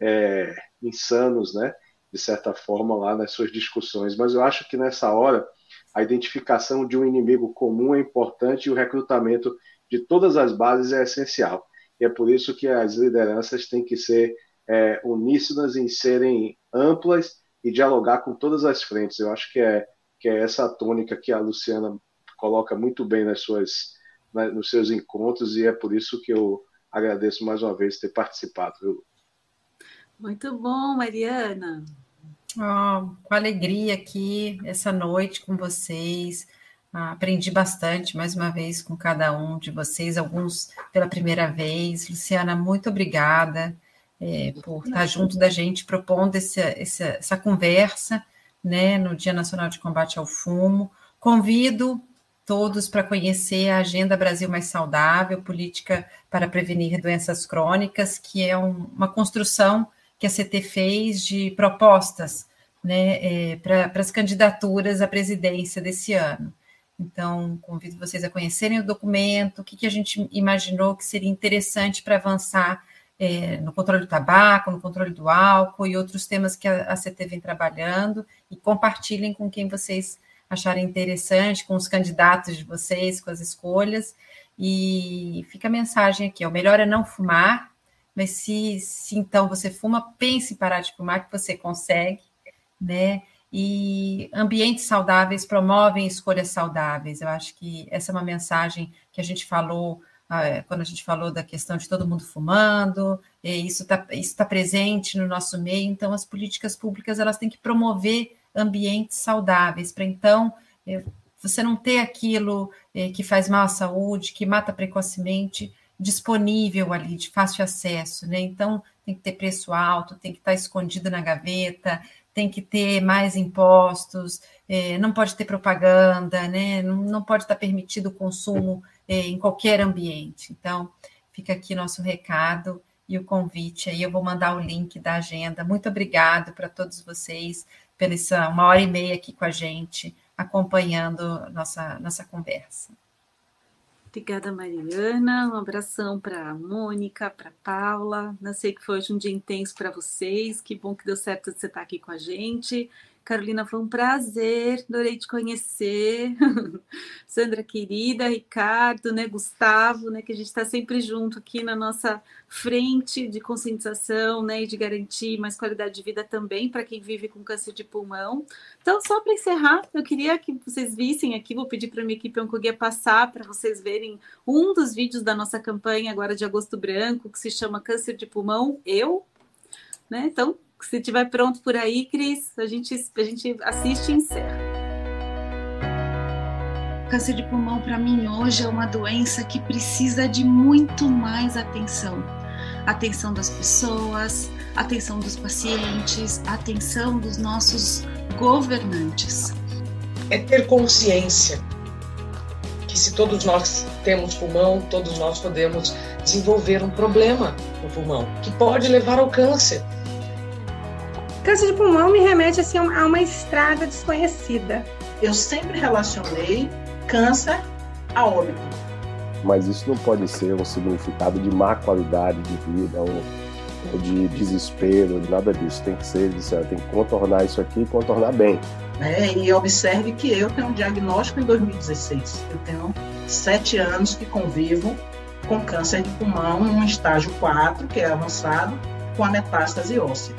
insanos, né, de certa forma, lá nas suas discussões. Mas eu acho que nessa hora a identificação de um inimigo comum é importante e o recrutamento de todas as bases é essencial. E é por isso que as lideranças têm que ser uníssonas em serem amplas e dialogar com todas as frentes. Eu acho que é essa a tônica que a Luciana coloca muito bem nos seus encontros, e é por isso que eu agradeço mais uma vez ter participado, viu? Muito bom, Mariana. Com alegria aqui essa noite com vocês. Aprendi bastante, mais uma vez, com cada um de vocês, alguns pela primeira vez. Luciana, muito obrigada por estar junto da gente, propondo essa conversa, né, no Dia Nacional de Combate ao Fumo. Convido todos para conhecer a Agenda Brasil Mais Saudável, Política para Prevenir Doenças Crônicas, que é uma construção que a CT fez de propostas, né, para as candidaturas à presidência desse ano. Então, convido vocês a conhecerem o documento, o que a gente imaginou que seria interessante para avançar no controle do tabaco, no controle do álcool e outros temas que a CT vem trabalhando, e compartilhem com quem vocês acharem interessante, com os candidatos de vocês, com as escolhas. E fica a mensagem aqui: o melhor é não fumar, mas se então você fuma, pense em parar de fumar, que você consegue, né? E ambientes saudáveis promovem escolhas saudáveis. Eu acho que essa é uma mensagem que a gente falou quando a gente falou da questão de todo mundo fumando, isso tá presente no nosso meio. Então, as políticas públicas elas têm que promover ambientes saudáveis, para então você não ter aquilo que faz mal à saúde, que mata precocemente, disponível ali, de fácil acesso, né? Então, tem que ter preço alto, tem que estar escondido na gaveta, tem que ter mais impostos, não pode ter propaganda, né? Não pode estar permitido o consumo em qualquer ambiente. Então, fica aqui nosso recado e o convite. Aí eu vou mandar o link da agenda. Muito obrigado para todos vocês pela essa 1h30 aqui com a gente, acompanhando nossa conversa. Obrigada, Mariana. Um abração para a Mônica, para a Paula. Eu sei que foi hoje um dia intenso para vocês. Que bom que deu certo de você estar aqui com a gente. Carolina, foi um prazer, adorei te conhecer. Sandra querida, Ricardo, né, Gustavo, né, que a gente está sempre junto aqui na nossa frente de conscientização, né, e de garantir mais qualidade de vida também para quem vive com câncer de pulmão. Então, só para encerrar, eu queria que vocês vissem aqui, vou pedir para a minha equipe Oncoguia passar para vocês verem um dos vídeos da nossa campanha agora de Agosto Branco, que se chama Câncer de Pulmão, né? Então, se estiver pronto por aí, Cris, a gente assiste e encerra. O câncer de pulmão, para mim, hoje é uma doença que precisa de muito mais atenção. Atenção das pessoas, atenção dos pacientes, atenção dos nossos governantes. É ter consciência que se todos nós temos pulmão, todos nós podemos desenvolver um problema no pulmão, que pode levar ao câncer. Câncer de pulmão me remete assim, a uma estrada desconhecida. Eu sempre relacionei câncer a óbito. Mas isso não pode ser um significado de má qualidade de vida ou de desespero, nada disso. Tem que ser, tem que contornar isso aqui e contornar bem. E observe que eu tenho um diagnóstico em 2016. Eu tenho 7 anos que convivo com câncer de pulmão, num estágio 4, que é avançado, com a metástase óssea.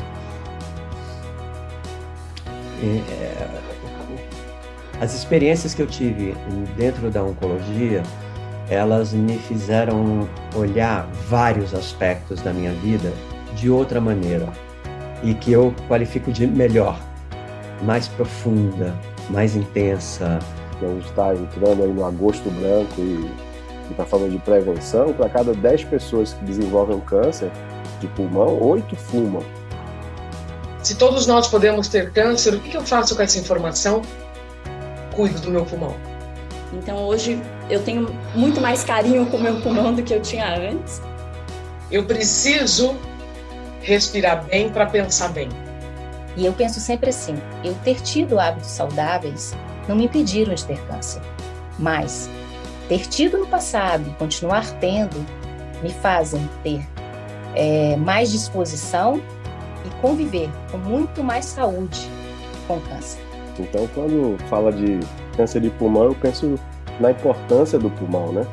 As experiências que eu tive dentro da oncologia, elas me fizeram olhar vários aspectos da minha vida de outra maneira, e que eu qualifico de melhor, mais profunda, mais intensa. A gente está entrando aí no agosto branco e está falando de prevenção. Para cada 10 pessoas que desenvolvem um câncer de pulmão, 8 fumam. Se todos nós podemos ter câncer, o que eu faço com essa informação? Cuido do meu pulmão. Então hoje eu tenho muito mais carinho com o meu pulmão do que eu tinha antes. Eu preciso respirar bem para pensar bem. E eu penso sempre assim, eu ter tido hábitos saudáveis não me impediram de ter câncer. Mas ter tido no passado e continuar tendo me fazem ter mais disposição e conviver com muito mais saúde com o câncer. Então, quando fala de câncer de pulmão, eu penso na importância do pulmão, né?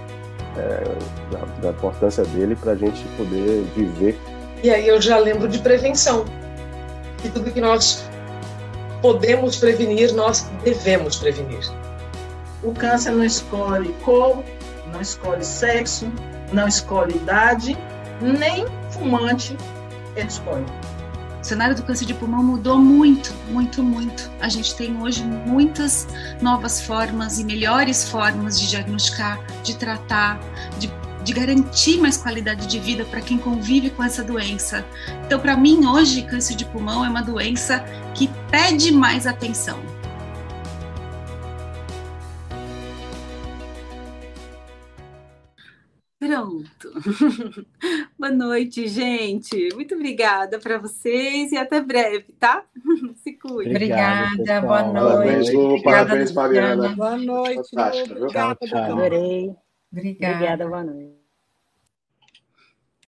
Da importância dele para a gente poder viver. E aí eu já lembro de prevenção. E tudo que nós podemos prevenir, nós devemos prevenir. O câncer não escolhe cor, não escolhe sexo, não escolhe idade, nem fumante ele escolhe. O cenário do câncer de pulmão mudou muito, muito, muito. A gente tem hoje muitas novas formas e melhores formas de diagnosticar, de tratar, de garantir mais qualidade de vida para quem convive com essa doença. Então, para mim, hoje, câncer de pulmão é uma doença que pede mais atenção. Pronto. Boa noite, gente. Muito obrigada para vocês e até breve, tá? Se cuidem. Obrigada, boa noite. Parabéns, Mariana. Boa noite. Fantástico, Adorei. Obrigada. Obrigada, boa noite.